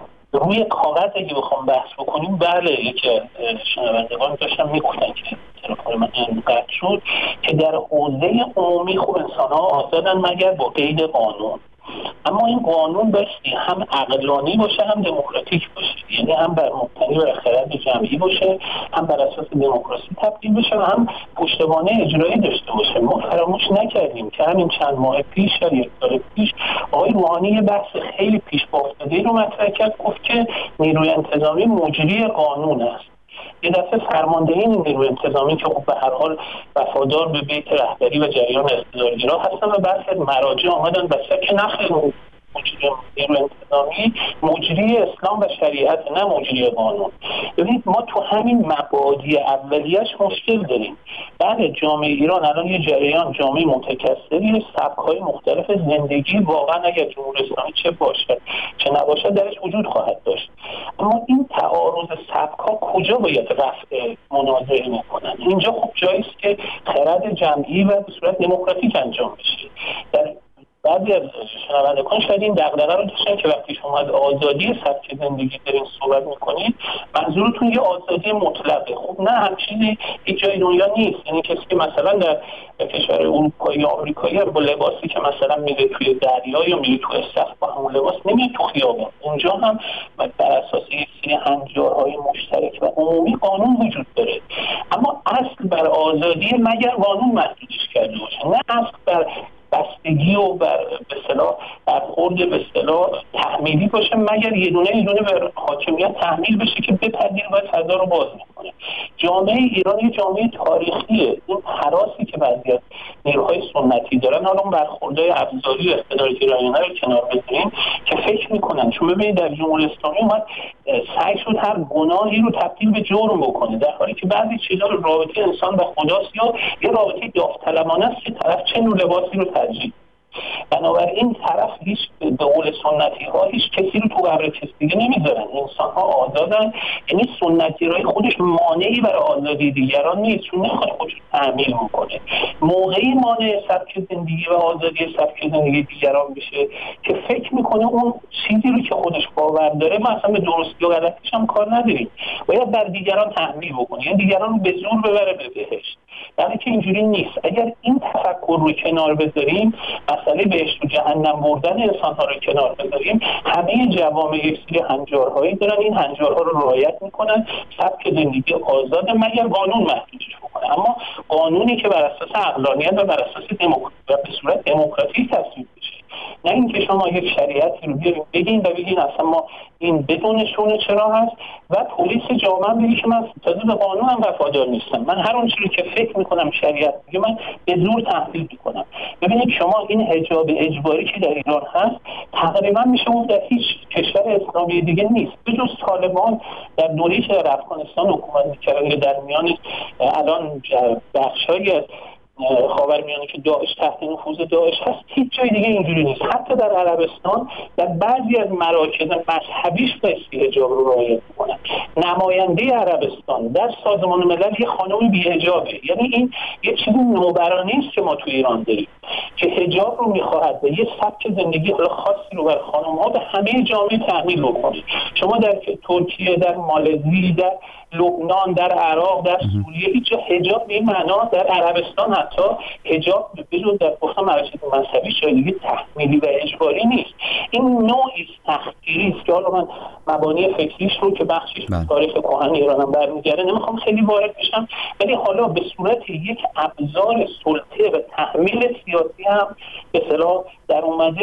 روی کاغذ اگه بخوام بحث بکنیم، بله یکی از شنوندگان داشتم میگفتن که تلفن من قطع شد که در حوزه عمومی خوب انسان ها آزادن مگر با قید قانون، اما این قانون بایستی هم عقلانی باشه هم دموکراتیک باشه، یعنی هم بر مبتنی بر خرد جمعی باشه، هم بر اساس دموکراسی تبدیل بشه و هم پشتوانه اجرایی داشته باشه. ما فراموش نکردیم که همین چند ماه پیش یا یک سال پیش آقای روحانی یه بحث خیلی پیش با افتاده رو مطرح کرد، گفت که نیروی انتظامی مجری قانون است. یه دفعه فرماندهی نیروی انتظامی که خب به هر حال وفادار به بیت رهبری و جریان اقتدارگرا هستن و بعضی از مراجع آمدن بسیار که نخیر مجری نیروی انتظامی مجری اسلام و شریعت، نه مجری قانون. ببینید ما تو همین مبادی اولیش مشکل داریم. بله جامعه ایران الان یه جریان جامعه متکثری، سبک‌های مختلف زندگی واقعا اگر جمهوری اسلامی چه باشه چه نباشه درش وجود خواهد داشت، اما این تعارض سبک‌ها کجا باید رفع منازعه میکنن؟ اینجا خب جایی است که خرد جمعی و به صورت دموکراتیک انجام بشه. در بعضی از شنوندگان شاید این دغدغه رو داشتن که وقتی شما از آزادی سبک زندگی دارین صحبت میکنید منظورتون یه آزادی مطلقه. خب نه، هم چیزی هیچ جای دنیا نیست. یعنی کسی که مثلا در کشور اروپایی یا آمریکایی با لباسی که مثلا میره توی دریا یا میره توی استخر با همون لباس نمیره تو خیابون، اونجا هم بر اساس یک سری هنجارهای مشترک و عمومی قانون وجود داره. اما اصل بر آزادی مگر قانون محدودش کرده باشه، نه اصل بر بستگی و بر به اصطلاح برخورد به اصطلاح تحمیلی باشه، مگر یه دونه یه دونه بر حاکمیت تحمیل بشه که بپذیر و فضا رو باز میکنه. جامعه ایران یه جامعه تاریخیه. این هراسی که بعضی از نیروهای سنتی دارن، حالا اون برخوردهای ابزاری و اقتدارگرایانه رو کنار بذاریم که فکر میکنن، چون ببینید در جمهوری اسلامی اومد سعی شد هر گناهی رو تبدیل به جرم بکنه، در حالی که بعضی چیزا رو رابطه انسان و خداست یا یه رابطه داوطلبانه است که طرف چه نوع لباسی رو ترجیح. بنابراین طرف هیچ به قول سنتی ها هیچ کسی رو تو قبر کسی دیگه نمیذارن، انسان ها آزادن. یعنی سنتی رای خودش مانعی برای آزادی دیگران نیست، چون نخواد خودش تعمیل میکنه. موقعی مانع سبک زندگی و آزادی سبک زندگی دیگران بشه که فکر میکنه اون چیزی رو که خودش باور داره ما اصلا به درستی و غلطیش هم کار نداریم، باید بر دیگران تحمیل بکنه، یعنی دیگران رو به زور ببره به بهشت. در که اینجوری نیست. اگر این تفکر رو کنار بذاریم، مسئله بهشت و جهنم بردن انسان‌ها رو کنار بذاریم، همه جوامع یک سری هنجارهایی دارن، این هنجارها رو رعایت میکنن، سبک زندگی آزاد مگر قانون محدودش بکنه. اما قانونی که بر اساس عقلانیت و بر اساس دموکراسی و به صورت دموکراتیک تصویب بشه، نه اینکه شما یک شریعتی رو بیارین بگین و بگین اصلا ما این بدون شونه چرا هست و پلیس جامعه بگه که من تازه به قانون هم وفادار نیستم، من هر اون چیزی که فکر میکنم شریعت میگه من به زور تحمیل میکنم. ببینید شما این حجاب اجباری که در ایران هست تقریبا میشه گفت در هیچ کشور اسلامی دیگه نیست، به جز طالبان در دوره‌ای که در افغانستان حکومت می‌کردن، در میان الان بخشایی از خاورمیانه که داعش تحت نفوذ داعش هست، هیچ جای دیگه اینجوری نیست. حتی در عربستان در بعضی از مراکز مذهبیش بایستی حجاب رو رعایت میکنن. نماینده عربستان در سازمان ملل یه خانم بی حجابه. یعنی این یه چیزی نوبرانه است که ما تو ایران داریم که حجاب رو میخواهد و یه سبک زندگی حالا خاصی رو بر خانم‌ها به همه جامعه تحمیل بکنه. شما در ترکیه، در مالزی، در لبنان، در عراق، در سوریه هیچ حجاب به این معنا، در عربستان حتی حجاب بجز در گفتم مراکز مذهبی شاید دیگه تحمیلی و اجباری نیست. این نوعی تحقیری است که حالا من مبانی فکریش رو که بخشش به تاریخ کهن ایرانم برمیگرده نمیخوام خیلی وارد بشم، ولی حالا به صورت یک ابزار سلطه و تحمیل سیاسی هم به اصطلاح در اومده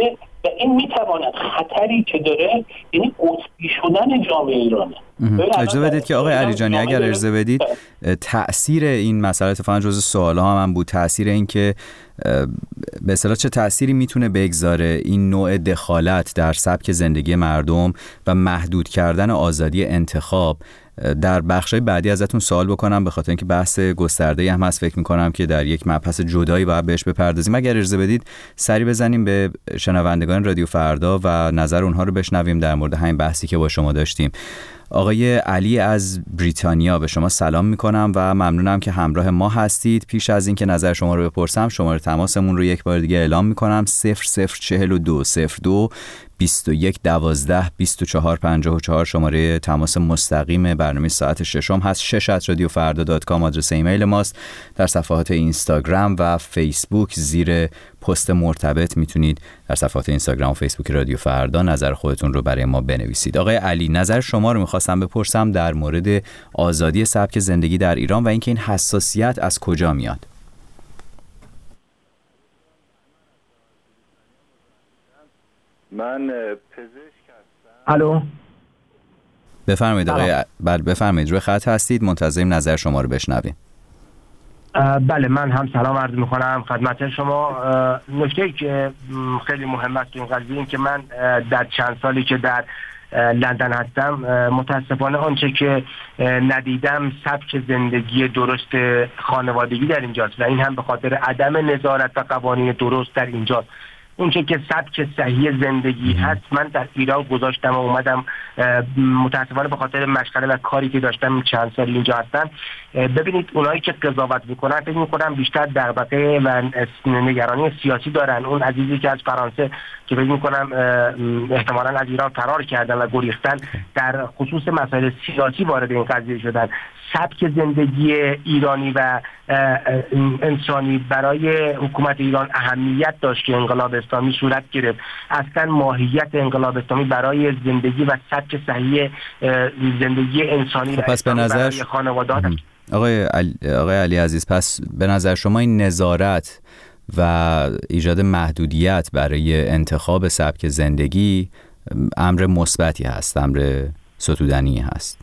و این میتواند خطری که داره یعنی قطبی شدن جامعه ایرانه. اجازه بدید که آقای علیجانی اگر اجازه بدید تأثیر این مسئله اتفاقا جزء سوال‌ها هم بود، تأثیر این که به اصطلاح چه تأثیری میتونه بگذاره این نوع دخالت در سبک زندگی مردم و محدود کردن آزادی انتخاب. در بخشای بعدی ازتون سوال بکنم به خاطر اینکه بحث گسترده‌ای هم هست، فکر می‌کنم که در یک مبحث جدایی باید بهش بپردازیم. اگر اجازه بدید سری بزنیم به شنوندگان رادیو فردا و نظر اونها رو بشنویم در مورد همین بحثی که با شما داشتیم. آقای علی از بریتانیا، به شما سلام میکنم و ممنونم که همراه ما هستید. پیش از اینکه نظر شما رو بپرسم شماره تماسمون رو یک بار دیگه اعلام میکنم: صفر صفر چهل و دو صفر دو بیست و یک دوازده بیست و چهار پنجاه و چهار شماره تماس مستقیم برنامه ساعت ششم هست. شش ات رادیو فردا دات کام آدرس ایمیل ماست. در صفحات اینستاگرام و فیسبوک زیر پست مرتبط میتونید در صفحات اینستاگرام و فیسبوک رادیو فردا نظر خودتون رو برای ما بنویسید. آقای علی، نظر شما رو میخواستم بپرسم در مورد آزادی سبک زندگی در ایران و اینکه این حساسیت از کجا میاد. من پزشک هستم. الو، بفرمایید آقای بله بفرمایید، روی خط هستید، منتظریم نظر شما رو بشنویم. بله، من هم سلام عرض میکنم خدمت شما. نکته که خیلی مهم است این قضیه این که من در چند سالی که در لندن هستم متاسفانه آنچه که ندیدم سبک زندگی درست خانوادگی در اینجاست و این هم به خاطر عدم نظارت و قوانین درست در اینجاست. اونچه که سبک صحیح زندگی هست من در ایران گذاشتم و اومدم. متاسفانه به خاطر مشغله و کاری که داشتم چند سال اینجا هستم. ببینید اونایی که قضاوت میکنن فکر میکنم بیشتر دغدغه و نگرانی سیاسی دارن. اون عزیزی که از فرانسه که فکر میکنم احتمالاً از ایران فرار کردن و گریختن در خصوص مسائل سیاسی وارد این قضیه شدن. سبک زندگی ایرانی و انسانی برای حکومت ایران اهمیت داشت که انقلاب اسلامی صورت گرفت. اصلا ماهیت انقلاب اسلامی برای زندگی و سبک صحیح زندگی انسانی خب و پس به نظر خانواده‌ها آقای علی... آقای علی عزیز، پس به نظر شما این نظارت و ایجاد محدودیت برای انتخاب سبک زندگی امر مثبتی هست، امر ستودنی هست؟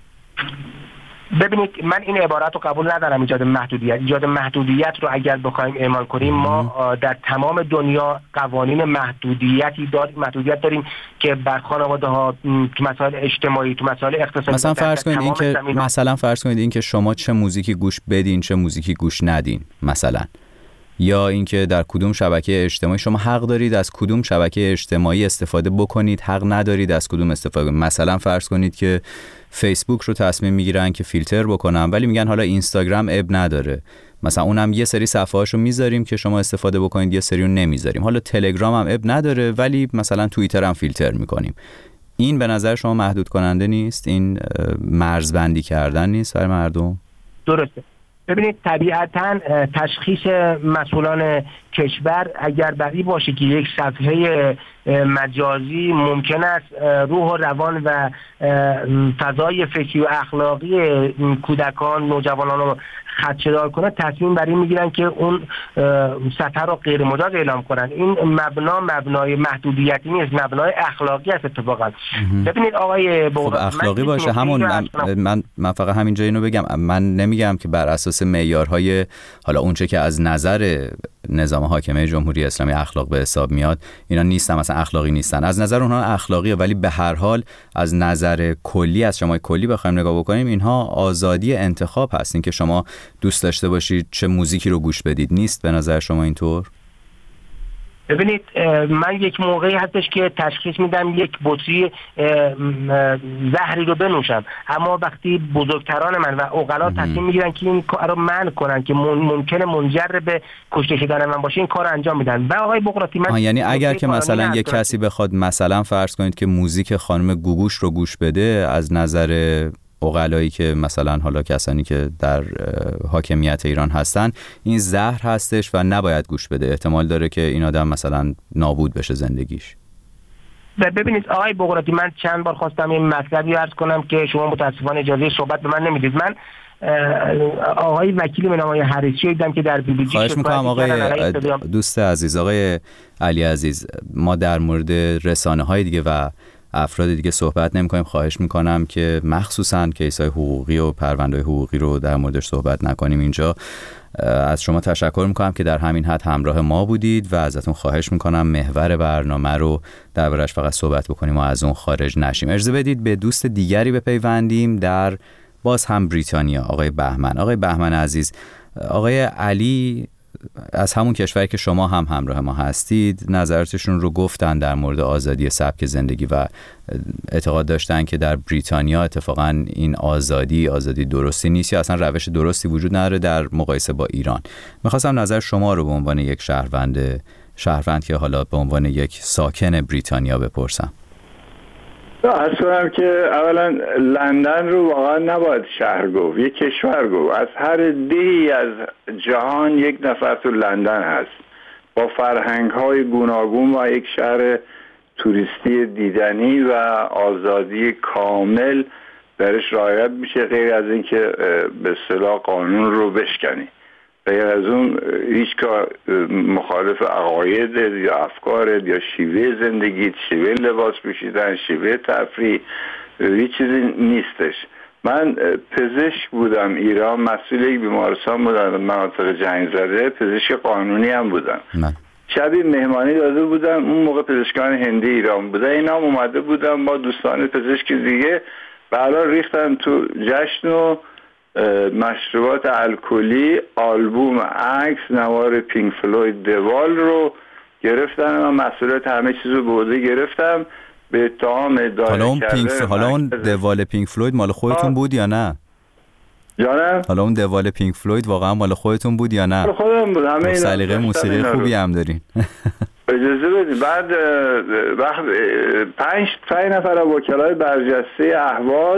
ببینید، من این عبارت رو قبول ندارم. ایجاد محدودیت ایجاد محدودیت رو اگر بخوایم اعمال کنیم ما در تمام دنیا قوانین محدودیتی داریم محدودیت داریم که بر خانواده ها تو مسائل اجتماعی تو مسائل اقتصادی مثلا فرض کنید این که مثلا فرض کنید این که شما چه موزیکی گوش بدین چه موزیکی گوش ندین مثلا، یا اینکه در کدوم شبکه اجتماعی شما حق دارید از کدوم شبکه اجتماعی استفاده بکنید، حق ندارید از کدوم استفاده کنید. مثلا فرض کنید که فیسبوک رو تصمیم میگیرن که فیلتر بکنن ولی میگن حالا اینستاگرام اب نداره، مثلا اونم یه سری صفحه‌هاشو میذاریم که شما استفاده بکنید، یه سری رو نمیذاریم. حالا تلگرام هم اب نداره ولی مثلا توییتر هم فیلتر میکنیم. این به نظر شما محدود کننده نیست؟ این مرزبندی کردن نیست برای مردم؟ درسته. ببینید، طبیعتاً تشخیص مسئولان کشور اگر بری باشه که یک صفحه مجازی ممکن است روح و روان و فضای فکری و اخلاقی کودکان نوجوانان رو خدشه‌دار کنه، تصمیم بر این میگیرن که اون سطح رو غیر مجاز اعلام کنن. این مبنا مبنای محدودیتی نیست، مبنای اخلاقی است اتفاقا. ببینید آقای خب اخلاقی باشه همون من من, من فقط همینجا اینو بگم، من نمیگم که بر اساس معیارهای حالا اونچه که از نظر نظام حاکمه جمهوری اسلامی اخلاق به حساب میاد اینا نیستن، مثلا اخلاقی نیستن، از نظر اونها اخلاقیه، ولی به هر حال از نظر کلی از شما کلی بخوایم نگاه بکنیم اینها آزادی انتخاب هست. این که شما دوست داشته باشید چه موزیکی رو گوش بدید نیست به نظر شما اینطور؟ ببینید، من یک موقعی هستش که تشخیص میدم یک بطری زهری رو بنوشم، اما وقتی بزرگتران من و عقلا تصمیم میگیرن که این کار رو منع کنن که ممکنه منجر به کشته شدن من باشه این کار رو انجام میدن. و آقای بقراطی من یعنی اگر که مثلا یک کسی بخواد مثلا فرض کنید که موزیک خانم گوگوش رو گوش بده، از نظر عقلایی که مثلا حالا کسانی که در حاکمیت ایران هستن این زهر هستش و نباید گوش بده، احتمال داره که این آدم مثلا نابود بشه زندگیش. ببینید آقای بقراطی، من چند بار خواستم این مطلبی عرض کنم که شما متاسفانه اجازه صحبت به من نمیدید. من آقای وکیل به نام آقای حریصی دیدم که در بیلیجی خواهش میکنم آقای دوست عزیز، آقای علی عزیز، ما در مورد رسانه های دیگه و افراد دیگه صحبت نمی کنیم. خواهش میکنم که مخصوصاً کیس‌های حقوقی و پرونده‌های حقوقی رو در موردش صحبت نکنیم اینجا. از شما تشکر میکنم که در همین حد همراه ما بودید و ازتون خواهش میکنم محور برنامه رو دربارش فقط صحبت بکنیم و از اون خارج نشیم. اجازه بدید به دوست دیگری بپیوندیم در باز هم بریتانیا، آقای بهمن. آقای بهمن عزیز، آقای علی از همون کشوری که شما هم همراه ما هستید نظراتشون رو گفتن در مورد آزادی سبک زندگی و اعتقاد داشتن که در بریتانیا اتفاقا این آزادی آزادی درستی نیست یا اصلا روش درستی وجود نداره در مقایسه با ایران. میخواستم نظر شما رو به عنوان یک شهروند شهروند که حالا به عنوان یک ساکن بریتانیا بپرسم. عرض کنم که اولا لندن رو واقعا نباید شهر گفت، یک کشور گفت. از هر دهی از جهان یک نفر تو لندن هست با فرهنگ های گوناگون و یک شهر توریستی دیدنی و آزادی کامل درش رعایت میشه، غیر از اینکه به اصطلاح قانون رو بشکنی. غیر از اون هیچ کار مخالف عقاید یا افکار یا شیوه زندگی، شیوه لباس پوشیدن، شیوه تفریح، هیچ چیزی نیستش. من پزشک بودم ایران، مسئول یک بیمارستان بودم مناطق جنگ زده، پزشک قانونی هم بودم. شبی مهمانی داده بودم، اون موقع پزشکان هندی ایران بودن، اینا هم اومده بودم با دوستان پزشک دیگه برای ریختن تو جشن و مشروبات الکلی، آلبوم، عکس، نوار پینک فلوید، دوال رو گرفتن و مسئولیت همه چیز رو به عهده گرفتم به اتهام ادعا حالا اون کردن. پینک ف... حالا اون دوال پینک فلوید مال خودتون آه. بود یا نه؟ جانم؟ حالا اون دوال پینک فلوید واقعا مال خودتون بود یا نه؟ خودم بود. همه اینا سلیقه موسیقی خوبی هم دارین. اجازه بدید. بعد وقت پنج پنج نفر از وکلای برجسته اهواز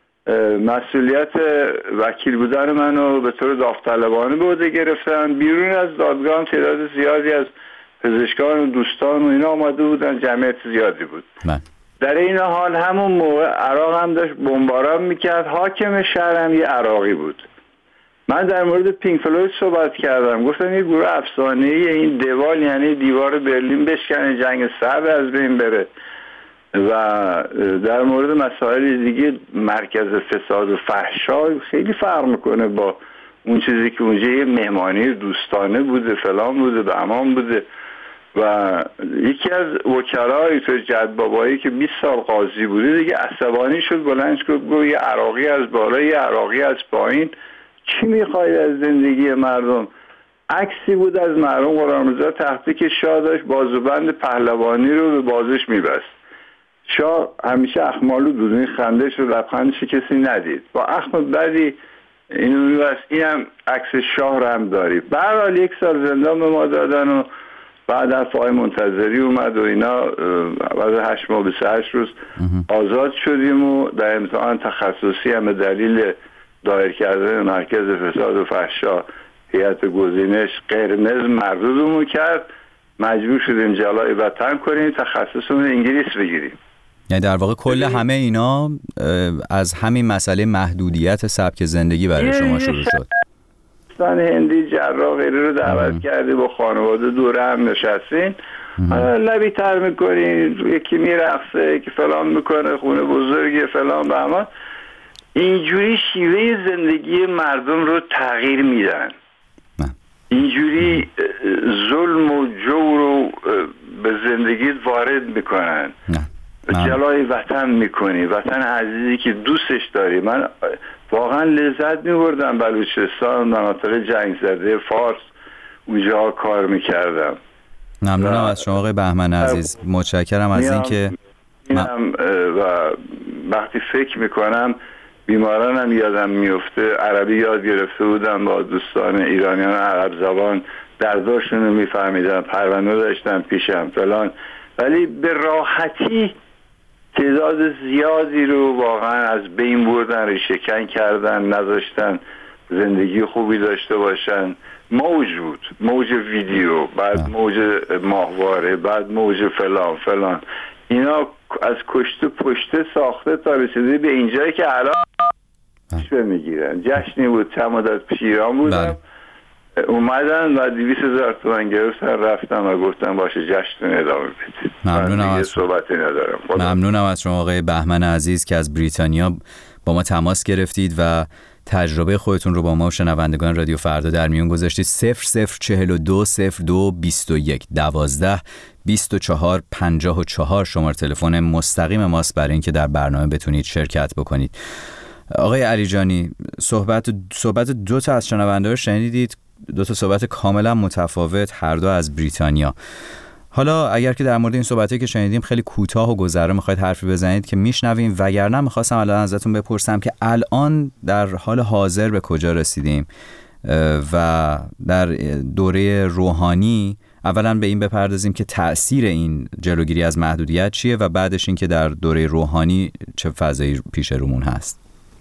مسئولیت وکیل بودن منو به طور داوطلبانه به عهده گرفتن. بیرون از دادگاه تعداد زیادی از پزشکان و دوستان و اینا آمده بودن، جمعیت زیادی بود. من. در این حال همون موقع عراق هم داشت بمباران میکرد، حاکم شهر هم یه عراقی بود. من در مورد پینک فلوید صحبت کردم، گفتم یه گروه افسانه‌ای، این دوال یعنی دیوار برلین بشکنه، جنگ سرد از بین بره. و در مورد مسائل دیگه مرکز فساد و فحشا خیلی فرق میکنه با اون چیزی که اونجا یه مهمانی دوستانه بوده، فلان بوده، بهمان بوده. و یکی از وکلای تو جد بابایی که بیست سال قاضی بوده دیگه عصبانی شد، بلند شد گفت یه عراقی از بالا یه عراقی از پایین، چی میخواید از زندگی مردم؟ عکسی بود از مرحوم غلامرضا تختی که شاه داشت بازوبند پهلوانی رو به بازش میبست. شاه همیشه اخمالو بود، این خندش و لبخندش کسی ندید، با اخم بدی اینو میبست. اینم عکس شاه رو هم داری. به هر حال یک سال زندان به ما دادن و بعد از فای منتظری اومد و اینا، بعد هشت ماه بیست و هشت روز آزاد شدیم و در امتحان تخصصی هم به دلیل دایر کردن مرکز فساد و فحشا هیئت گزینش قرمز مردودمون کرد، مجبور شدیم جلای وطن کنیم، تخصصمون انگلیس بگیریم. یعنی در واقع کل همه اینا از همین مسئله محدودیت سبک زندگی برای شما شروع شد. دوستان هندی جراح غیره رو دعوت کردی، با خانواده دوره هم نشستین، لبی تر میکنین، یکی میرقصه، یکی فلان میکنه، خونه بزرگی فلان به اما اینجوری شیوه زندگی مردم رو تغییر میدن. اینجوری ظلم و جور رو به زندگیت وارد میکنن. جلای وطن میکنی، وطن عزیزی که دوستش داری. من واقعا لذت میبردم بلوچستان، مناطق جنگ زده، فارس، اونجا کار میکردم. ممنونم از شما آقای بهمن عزیز، متشکرم از این که اینم و وقتی فکر میکنم بیمارانم یادم میفته، عربی یاد گرفته بودم با دوستان ایرانیان عرب زبان، درداشون رو میفهمیدم، پرونده داشتم پیشم فلان، ولی به راحتی تعداد زیادی رو واقعا از بین بردن، ریشه‌کن کردن، نذاشتن زندگی خوبی داشته باشن. موج بود، موج ویدیو، بعد موج ماهواره، بعد موج فلان فلان، اینا از کشته پشته ساخته تا رسیده به اینجایی که الان جشن میگیرن. جشنی بود چند مدت پیش ایران بودم. بله. اومدن و دویست هزار تومن گرفتن، رفتم و گفتم باشه جشن ادامه بدید. ممنونم از صحبتی ندارم. ممنونم از شما آقای بهمن عزیز که از بریتانیا با ما تماس گرفتید و تجربه خودتون رو با ما و شنوندگان رادیو فردا در میون گذاشتید. صفر صفر چهل و دو صفر دو بیست و یک دوازده بیست و چهار پنجاه و چهار شماره تلفن مستقیم ماست برای اینکه در برنامه بتونید شرکت بکنید. آقای علیجانی، صحبت صحبت دو تا از شنونده رو شنیدید، دو تا صحبت کاملا متفاوت، هر دو از بریتانیا. حالا اگر که در مورد این صحبتی که شنیدیم خیلی کوتاه و گذرا میخواید حرفی بزنید که میشنویم، وگرنه میخواستم الان ازتون بپرسم که الان در حال حاضر به کجا رسیدیم و در دوره روحانی اولا به این بپردازیم که تأثیر این جلوگیری از محدودیت چیه و بعدش این که در دوره روحانی چه فضایی پیش رومون هست.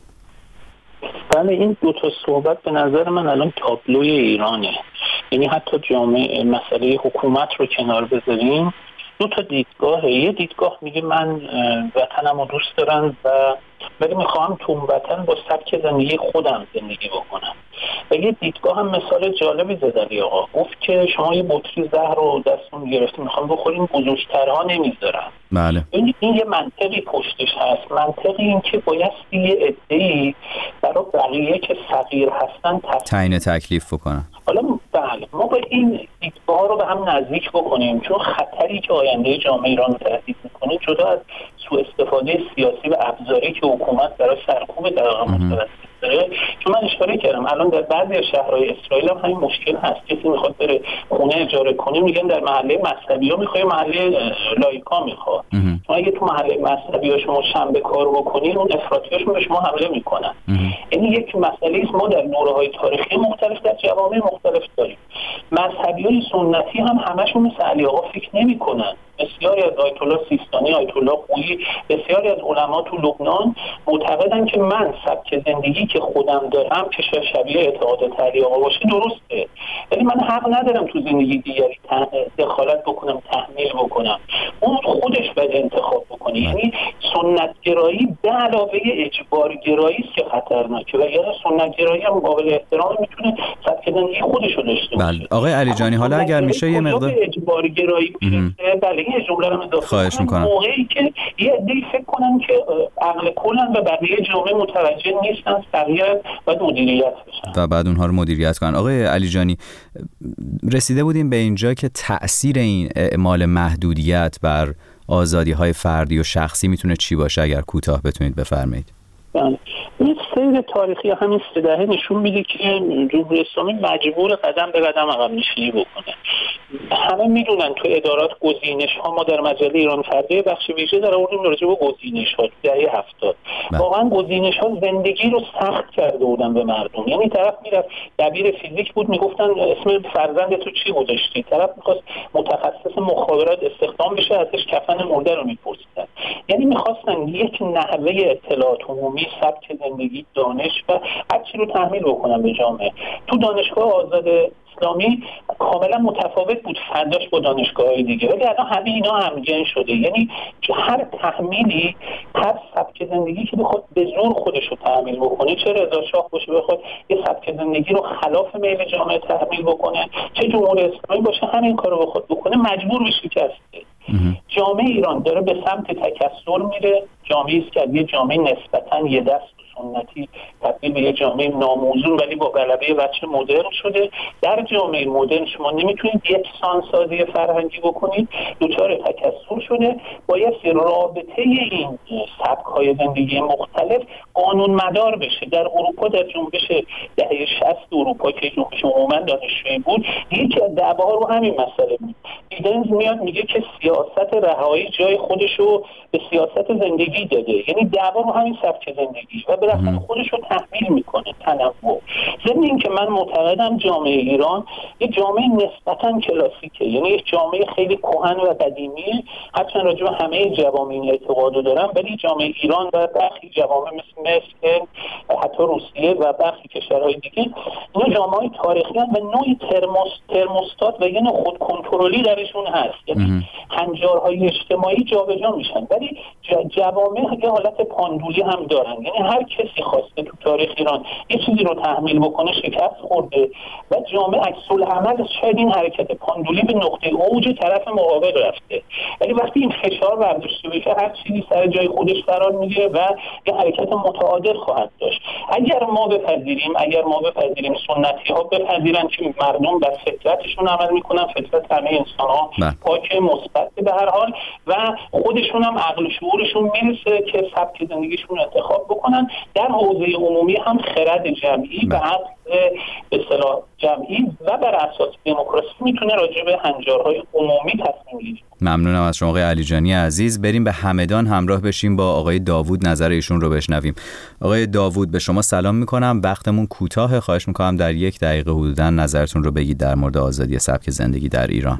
بله، این دو تا صحبت به نظر من الان تابلوی ایرانه. یعنی حتی جامعه مسئله حکومت رو کنار بذاریم، دو تا دیدگاهه. یه دیدگاه میگه من وطنم رو دوست دارم و ولی میخوام تو وطن با سبک زندگی خودم زندگی بکنم. و یه دیدگاه هم مثال جالبی زد علی آقا، گفت که شما یه بطری زهر رو دستون گرفتیم میخوام بخوریم، بزرگترها نمیذارن. بله. این این یه منطقی پشتش هست. منطقی این که باید یه عده‌ای برای بقیه که فقیر هستن تعیین تکلیف بکنن. حالا بله، ما باید این دیدگاه رو به هم نزدیک بکنیم، چون خطری که آینده جامعه ایران تهدید میکنه جدا از سوء استفاده سیاسی و ابزاری که حکومت برای سرکوب دقیقا متوسط داره. چون من اشاره کردم الان در بعضی از شهرهای اسرائیل هم همین مشکل هست. کسی میخواد بره خونه اجاره کنه میگن در محله مذهبی ها میخواد، محله لایکا میخواد. چون اگه تو محله مذهبی ها شما شنبه کار بکنید اون افراطیاشون به شما حمله میکنن. یعنی یک مسئله است ما در دوره‌های تاریخی مختلف در جوامع مختلف داریم. مذهبیای سنتی هم همشون مثل علی آقا فکر نمیکنن. بسیاری از آیت الله سیستانی، آیت الله خویی، بسیاری از علما تو لبنان معتقدن که من سبک زندگی که خودم دارم که شبیه اعتقادات علی آقا باشه درسته، ولی من حق ندارم تو زندگی دیگری دخالت بکنم، تحمیل بکنم. اون خودش باید انتخاب بکنه. یعنی سنت گرایی به علاوه اجبار گرایی است که خطرناکه، وگرنه سنت گرایی هم قابل احترام میتونه سبک زندگی خودش رو داشته باشه. بله آقای علیجانی، حالا اگر میشه یه مقدار اجبار گرایی بله این جمله رو اضافه خواهش میکنم. موقعی که یه عده‌ای فکر کنن که عقل کلن و بقیه جامعه متوجه نیستن، بقیه باید مدیریت بشن و بعد اونها رو مدیریت کنن. آقای علیجانی، رسیده بودیم به اینجا که تأثیر این اعمال محدودیت بر آزادی‌های فردی و شخصی میتونه چی باشه؟ اگر کوتاه بتونید بفرمایید. این سیر تاریخی همین سه دهه نشون میده که جمهوری اسلامی مجبور قدم به قدم عقب نشینی بکنه. همه میدونن تو ادارات گزینش ها، ما در مجله ایران فردا بخش ویژه در آوردیم راجع به گزینش ها دهه هفتاد. واقعا گزینش ها زندگی رو سخت کرده بودن به مردم. یعنی طرف میرفت دبیر فیزیک بود میگفتن اسم فرزند تو چی گذاشتی، طرف میخواست متخصص مخابرات استخدام بشه ازش کفن مرده رو میپرسیدن. یعنی میخواستن یک نحوه اطلاعات عمومی، سبک زندگی، دانش و هر چی رو تحمیل بکنن به جامعه. تو دانشگاه آزاد اسلامی کاملا متفاوت بود فرداش با دانشگاه‌های دیگه، ولی الان همه اینا همگن شده. یعنی هر تحمیلی، هر سبک زندگی که بخواد به زور خودش رو تحمیل بکنه، چه رضا شاه باشه بخواد یه سبک زندگی رو خلاف میل جامعه تحمیل بکنه، چه جمهوری اسلامی باشه همین کارو بخواد بکنه، مجبور به شکسته. جامعه ایران داره به سمت تکثر میره. جامعه‌ای است که یه جامعه نسبتاً یه دست سنتی تبدیل به یه جامعه ناموزون ولی با غلبه بچه مدرن شده. در جامعه مدرن شما نمیتونید یکسان سازی فرهنگی بکنید، دچار تکثر شده. باید رابطه این سبک‌های زندگی مختلف قانون مدار بشه. در اروپا در جنبش دهه شصت اروپا که جنبش عموما دانشجویی بود، یکی از دعواها رو همین مسئله بود. دیدنز میاد میگه که سیاست رهایی جای خودشو به سیاست زندگی داده. یعنی دعوا رو همین سبک زندگی و بالاخره خودش رو تحمیل میکنه، تنوع. ضمن این که من معتقدم جامعه ایران یه جامعه نسبتاً کلاسیکه، یعنی یک جامعه خیلی کهن و قدیمیه. هرچند راجع به همه جوامع این اعتقادو دارم، ولی جامعه ایران و برخی جوامع مثل مصر، حتی روسیه و برخی کشورهای دیگه، اینا جامعه تاریخی هستند و نوعی ترموس ترموستات و یه نوع خود کنترلی درشون درشون هست، یعنی هنجارهای اجتماعی جابجا میشن، ولی جوامع یه حالت پاندولی هم دارن. یعنی هر کسی خواسته تو تاریخ ایران یه چیزی رو تحمیل بکنه شکست خورده و جامعه عکس العمل شاید این حرکت پاندولی به نقطه اوج طرف مقابل رفته، ولی وقتی این فشار برداشته بشه هر چیزی سر جای خودش قرار میگیره و یه حرکت متعادل خواهد داشت. اگر ما بپذیریم اگر ما بپذیریم سنتی ها بپذیرن که مردم بر فطرتشون عمل میکنن، فطرت همه انسان ها پاک مثبت به هر حال، و خودشون هم عقل و شعورشون میرسه که سبک زندگیشون انتخاب بکنن، در حوزه عمومی هم خرد جمعی و عقل به اصطلاح جمعی و بر اساس دموکراسی میتونه راجع به هنجارهای عمومی تصمیم گیری. ممنونم از شما آقای علیجانی عزیز. بریم به همدان همراه بشیم با آقای داوود، نظر ایشون رو بشنویم. آقای داوود به شما سلام میکنم، وقتمون کوتاه، خواهش میکنم در یک دقیقه حدوداً نظرتون رو بگید در مورد آزادی سبک زندگی در ایران.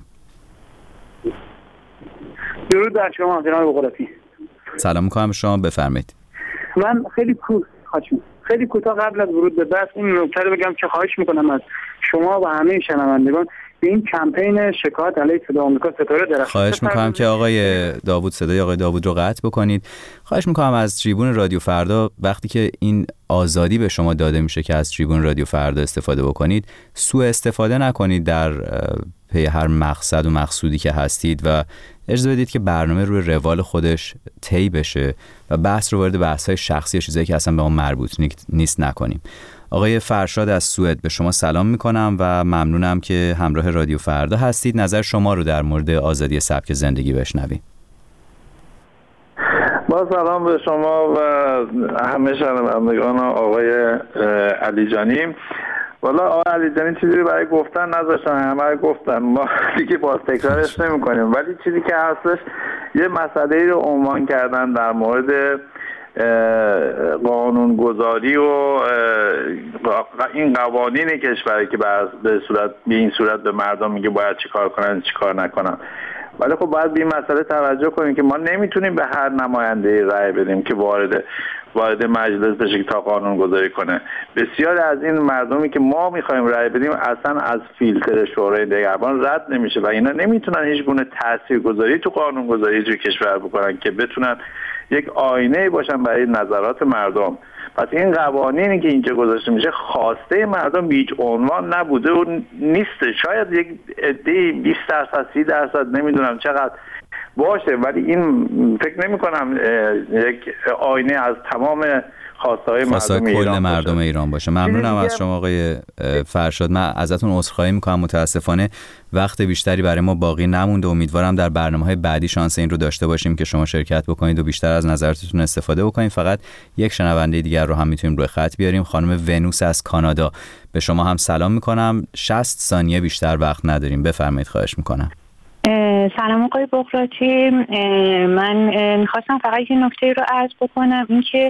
درود بر شما جناب بقراتی. سلام میکنم شما، بفرمایید. من خیلی کو... خیلی کوتاه قبل از ورود به بحث این نکته رو بگم که خواهش میکنم از شما و همه شنوندگان به این کمپین شکایت علیه صدا آمریکا ستاره درخواست خواهش میکنم که آقای داوود صدای آقای داوود رو قطع بکنید. خواهش میکنم از تریبون رادیو فردا وقتی که این آزادی به شما داده میشه که از تریبون رادیو فردا استفاده بکنید، سوء استفاده نکنید در پی هر مقصد و مقصودی که هستید و اجازه بدید که برنامه روی روال خودش طی بشه و بحث رو وارد بحث‌های شخصی یا چیزایی که اصلا به ما مربوط نیست نکنیم. آقای فرشاد از سوئد به شما سلام میکنم و ممنونم که همراه رادیو فردا هستید. نظر شما رو در مورد آزادی سبک زندگی بشنویم. با سلام به شما و همه شنوندگان آقای علیجانی. والا آقای علیجانی چیزی برای گفتن نذاشتن، همه گفتن، ما دیگه باز تکرارش نمی کنیم، ولی چیزی که هستش یه مسئله رو عنوان کردن در مورد قانونگذاری و این قوانین کشوری که به صورت به این صورت به مردم میگه باید چی کار کنن چی کار نکنن. ولی خب باید به این مسئله توجه کنیم که ما نمیتونیم به هر نماینده رأی بدیم که وارد وارد مجلس بشه تا قانون گذاری کنه. بسیار از این مردمی که ما میخوایم رأی بدیم اصلا از فیلتر شورای نگهبان رد نمیشه و اینا نمیتونن هیچ گونه تاثیرگذاری تو قانون گذاری تو کشور بکنن که بتونن یک آینه باشن برای نظرات مردم. پس این قوانینی که اینجا گذاشته میشه خواسته مردم به هیچ عنوان نبوده و نیست. شاید یک عده بیست درصد سی درصد نمیدونم چقدر باشه، ولی این فکر نمی کنم یک آینه از تمام خواستهای مردم کل ایران مردم باشه. ایران باشه. ممنونم از شما آقای فرشاد. من ازتون عذرخواهی میکنم، متاسفانه وقت بیشتری برای ما باقی نمونده. امیدوارم در برنامه‌های بعدی شانس این رو داشته باشیم که شما شرکت بکنید و بیشتر از نظراتتون استفاده بکنید. فقط یک شنونده دیگر رو هم میتونیم روی خط بیاریم، خانم ونوس از کانادا. به شما هم سلام میکنم. شصت ثانیه بیشتر وقت نداریم، بفرمایید خواهش میکنم. سلام آقای بقراتی، من میخواستم فقط یه نکته رو عرض بکنم، این که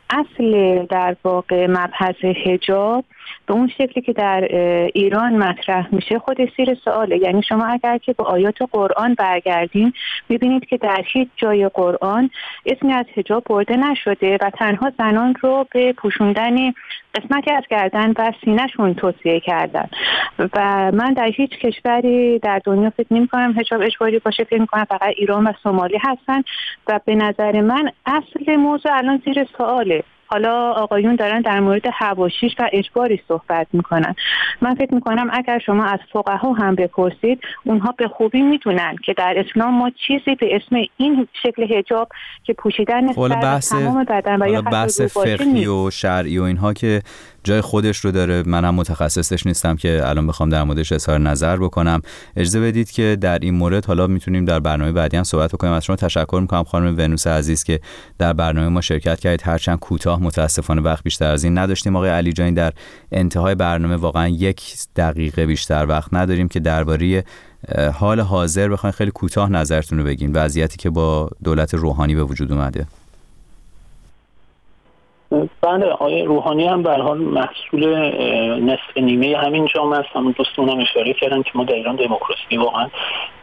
اصل در واقع مبحث حجاب به اون شکلی که در ایران مطرح میشه خود زیر سواله. یعنی شما اگر که به آیات قرآن برگردین میبینید که در هیچ جای قرآن اسمی از حجاب برده نشده و تنها زنان رو به پوشوندن قسمتی از گردن و سینه‌شون توصیه کردن و من در هیچ کشوری در دنیا فکر نمی‌کنم حجاب اجباری باشه. فکر می‌کنم فقط ایران و سومالی هستن و به نظر من اصل موضوع الان زیر سواله. حالا آقایون دارن در مورد حواشیش و اجباری صحبت میکنن. من فکر میکنم اگر شما از فقها هم بپرسید اونها به خوبی میدونن که در اسلام ما چیزی به اسم این شکل حجاب که پوشیدن سر تمام بدن و یا بحث فقهی و شرعی و اینها که جای خودش رو داره. من هم متخصصش نیستم که الان بخوام در موردش اظهار نظر بکنم. اجازه بدید که در این مورد حالا میتونیم در برنامه بعدی هم صحبت بکنیم. از شما تشکر میکنم خانم ونوس عزیز که در برنامه ما شرکت کردید، هرچند کوتاه، متاسفانه وقت بیشتر از این نداشتیم. آقای علیجانی در انتهای برنامه واقعا یک دقیقه بیشتر وقت نداریم که درباره حال حاضر بخواید خیلی کوتاه نظرتون رو بگین، وضعیتی که با دولت روحانی به وجود اومده. بله، آقای روحانی هم به هر حال محصول نصف نیمه همین جامعه است. همون دوستون هم اشاره کردن که ما در ایران دموکراسی واقعا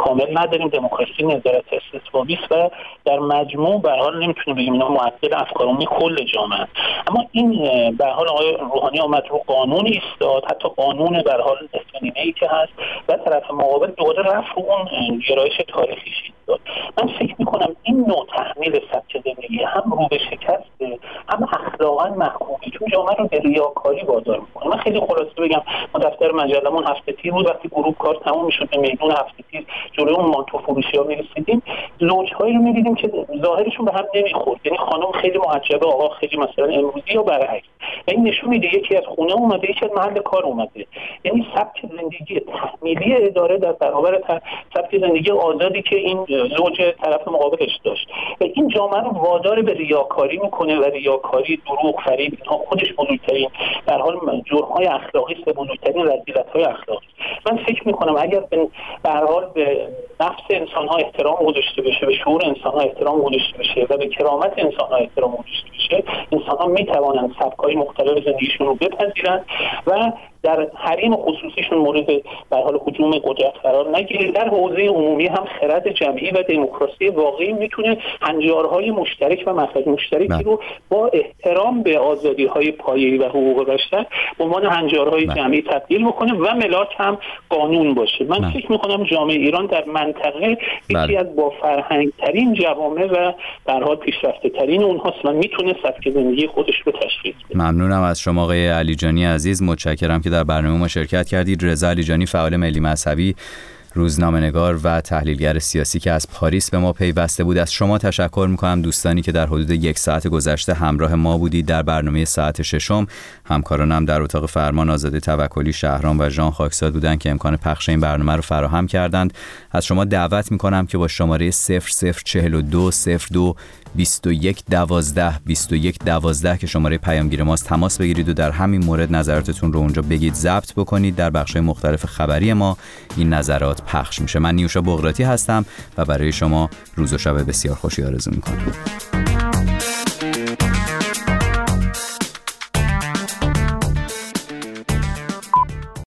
کامل نداریم، دموکراسی نظارت استثبابی است و در مجموع به هر حال نمیتونیم بگیم اینا معطل افکار عمومی کل جامعه. اما این به هر حال آقای روحانی آمد رو قانون ایستاد، حتی قانون به هر حال نصفه‌نیمه‌ای که هست و طرف مقابل دوباره رفت اون گرایش تاریخیش ایستاد. من فکر میکنم این نوع تحمیل سبک زندگی هم رو به شکسته، هم اخلاقا محکومی، چون جامعه رو به ریاکاری وادار میکنه. من خیلی خلاصه بگم، ما دفتر مجلمون هفته تیر بود، وقتی گروه کار تموم میشد به میدون هفته تیر جلوی اون مانتو فروشی ها میرسیدیم، زوجهایی رو میدیدیم که ظاهرشون به هم نمیخورد، یعنی خانم خیلی محجبه، آقا خیلی مثلا امروزی یا برعکس. این نشون میده یکی از خونه اومده، یکی از محل کار اومده. یعنی سبک زندگی تحمیلی اداره در برابر سبک زندگی آزادی که این زوج طرف مقابلش داشت. و این جامعه رو وادار به ریاکاری میکنه و ریاکاری، دروغ، فریب، اینها خودش بزرگترین در حال جرم‌های اخلاقی است، بزرگترین رذیلت‌های اخلاقی. من فکر میکنم اگر به هر حال به نفس انسان‌ها احترام گذاشته بشه، به شعور انسان‌ها احترام گذاشته بشه و به کرامت انسان‌ها احترام گذاشته بشه، انسان‌ها می‌توانند سبک‌های مختلف زندگیشون رو بپذیرند و در حریم خصوصیشون مورد به حال هجوم قدرت قرار نگیره. در حوزه عمومی هم خرد جمعی و دموکراسی واقعی میتونه هنجارهای مشترک و مخرج مشترکی رو با احترام به آزادی‌های پایه‌ای و حقوق بشر به عنوان هنجارهای جمعی تبدیل بکنه و ملاک هم قانون باشه. من فکر می‌کنم جامعه ایران در منطقه یکی از با فرهنگ‌ترین جوامع و در حال پیشرفته‌ترین اونهاست و میتونه سبک زندگی خودش رو تشخیص بده. ممنونم از شما آقای علیجانی عزیز، متشکرم که در برنامه ما شرکت کردید. رضا علیجانی، فعال ملی مذهبی، روزنامه‌نگار و تحلیلگر سیاسی که از پاریس به ما پیوسته بود. از شما تشکر می‌کنم دوستانی که در حدود یک ساعت گذشته همراه ما بودید در برنامه ساعت ششم. همکارانم در اتاق فرمان آزاده توکلی، شهرام و ژان خاکساد بودند که امکان پخش این برنامه رو فراهم کردند. از شما دعوت می‌کنم که با شماره صفر صفر چهل و دو صفر دو بیست و یک دوازده بیست و یک دوازده که شماره پیامگیر ماست تماس بگیرید و در همین مورد نظراتتون رو اونجا بگید، ضبط بکنید. در بخش‌های مختلف خبری ما این نظرات پخش میشه. من نیوشا بغراتی هستم و برای شما روز و شب بسیار خوشی آرزو میکنم.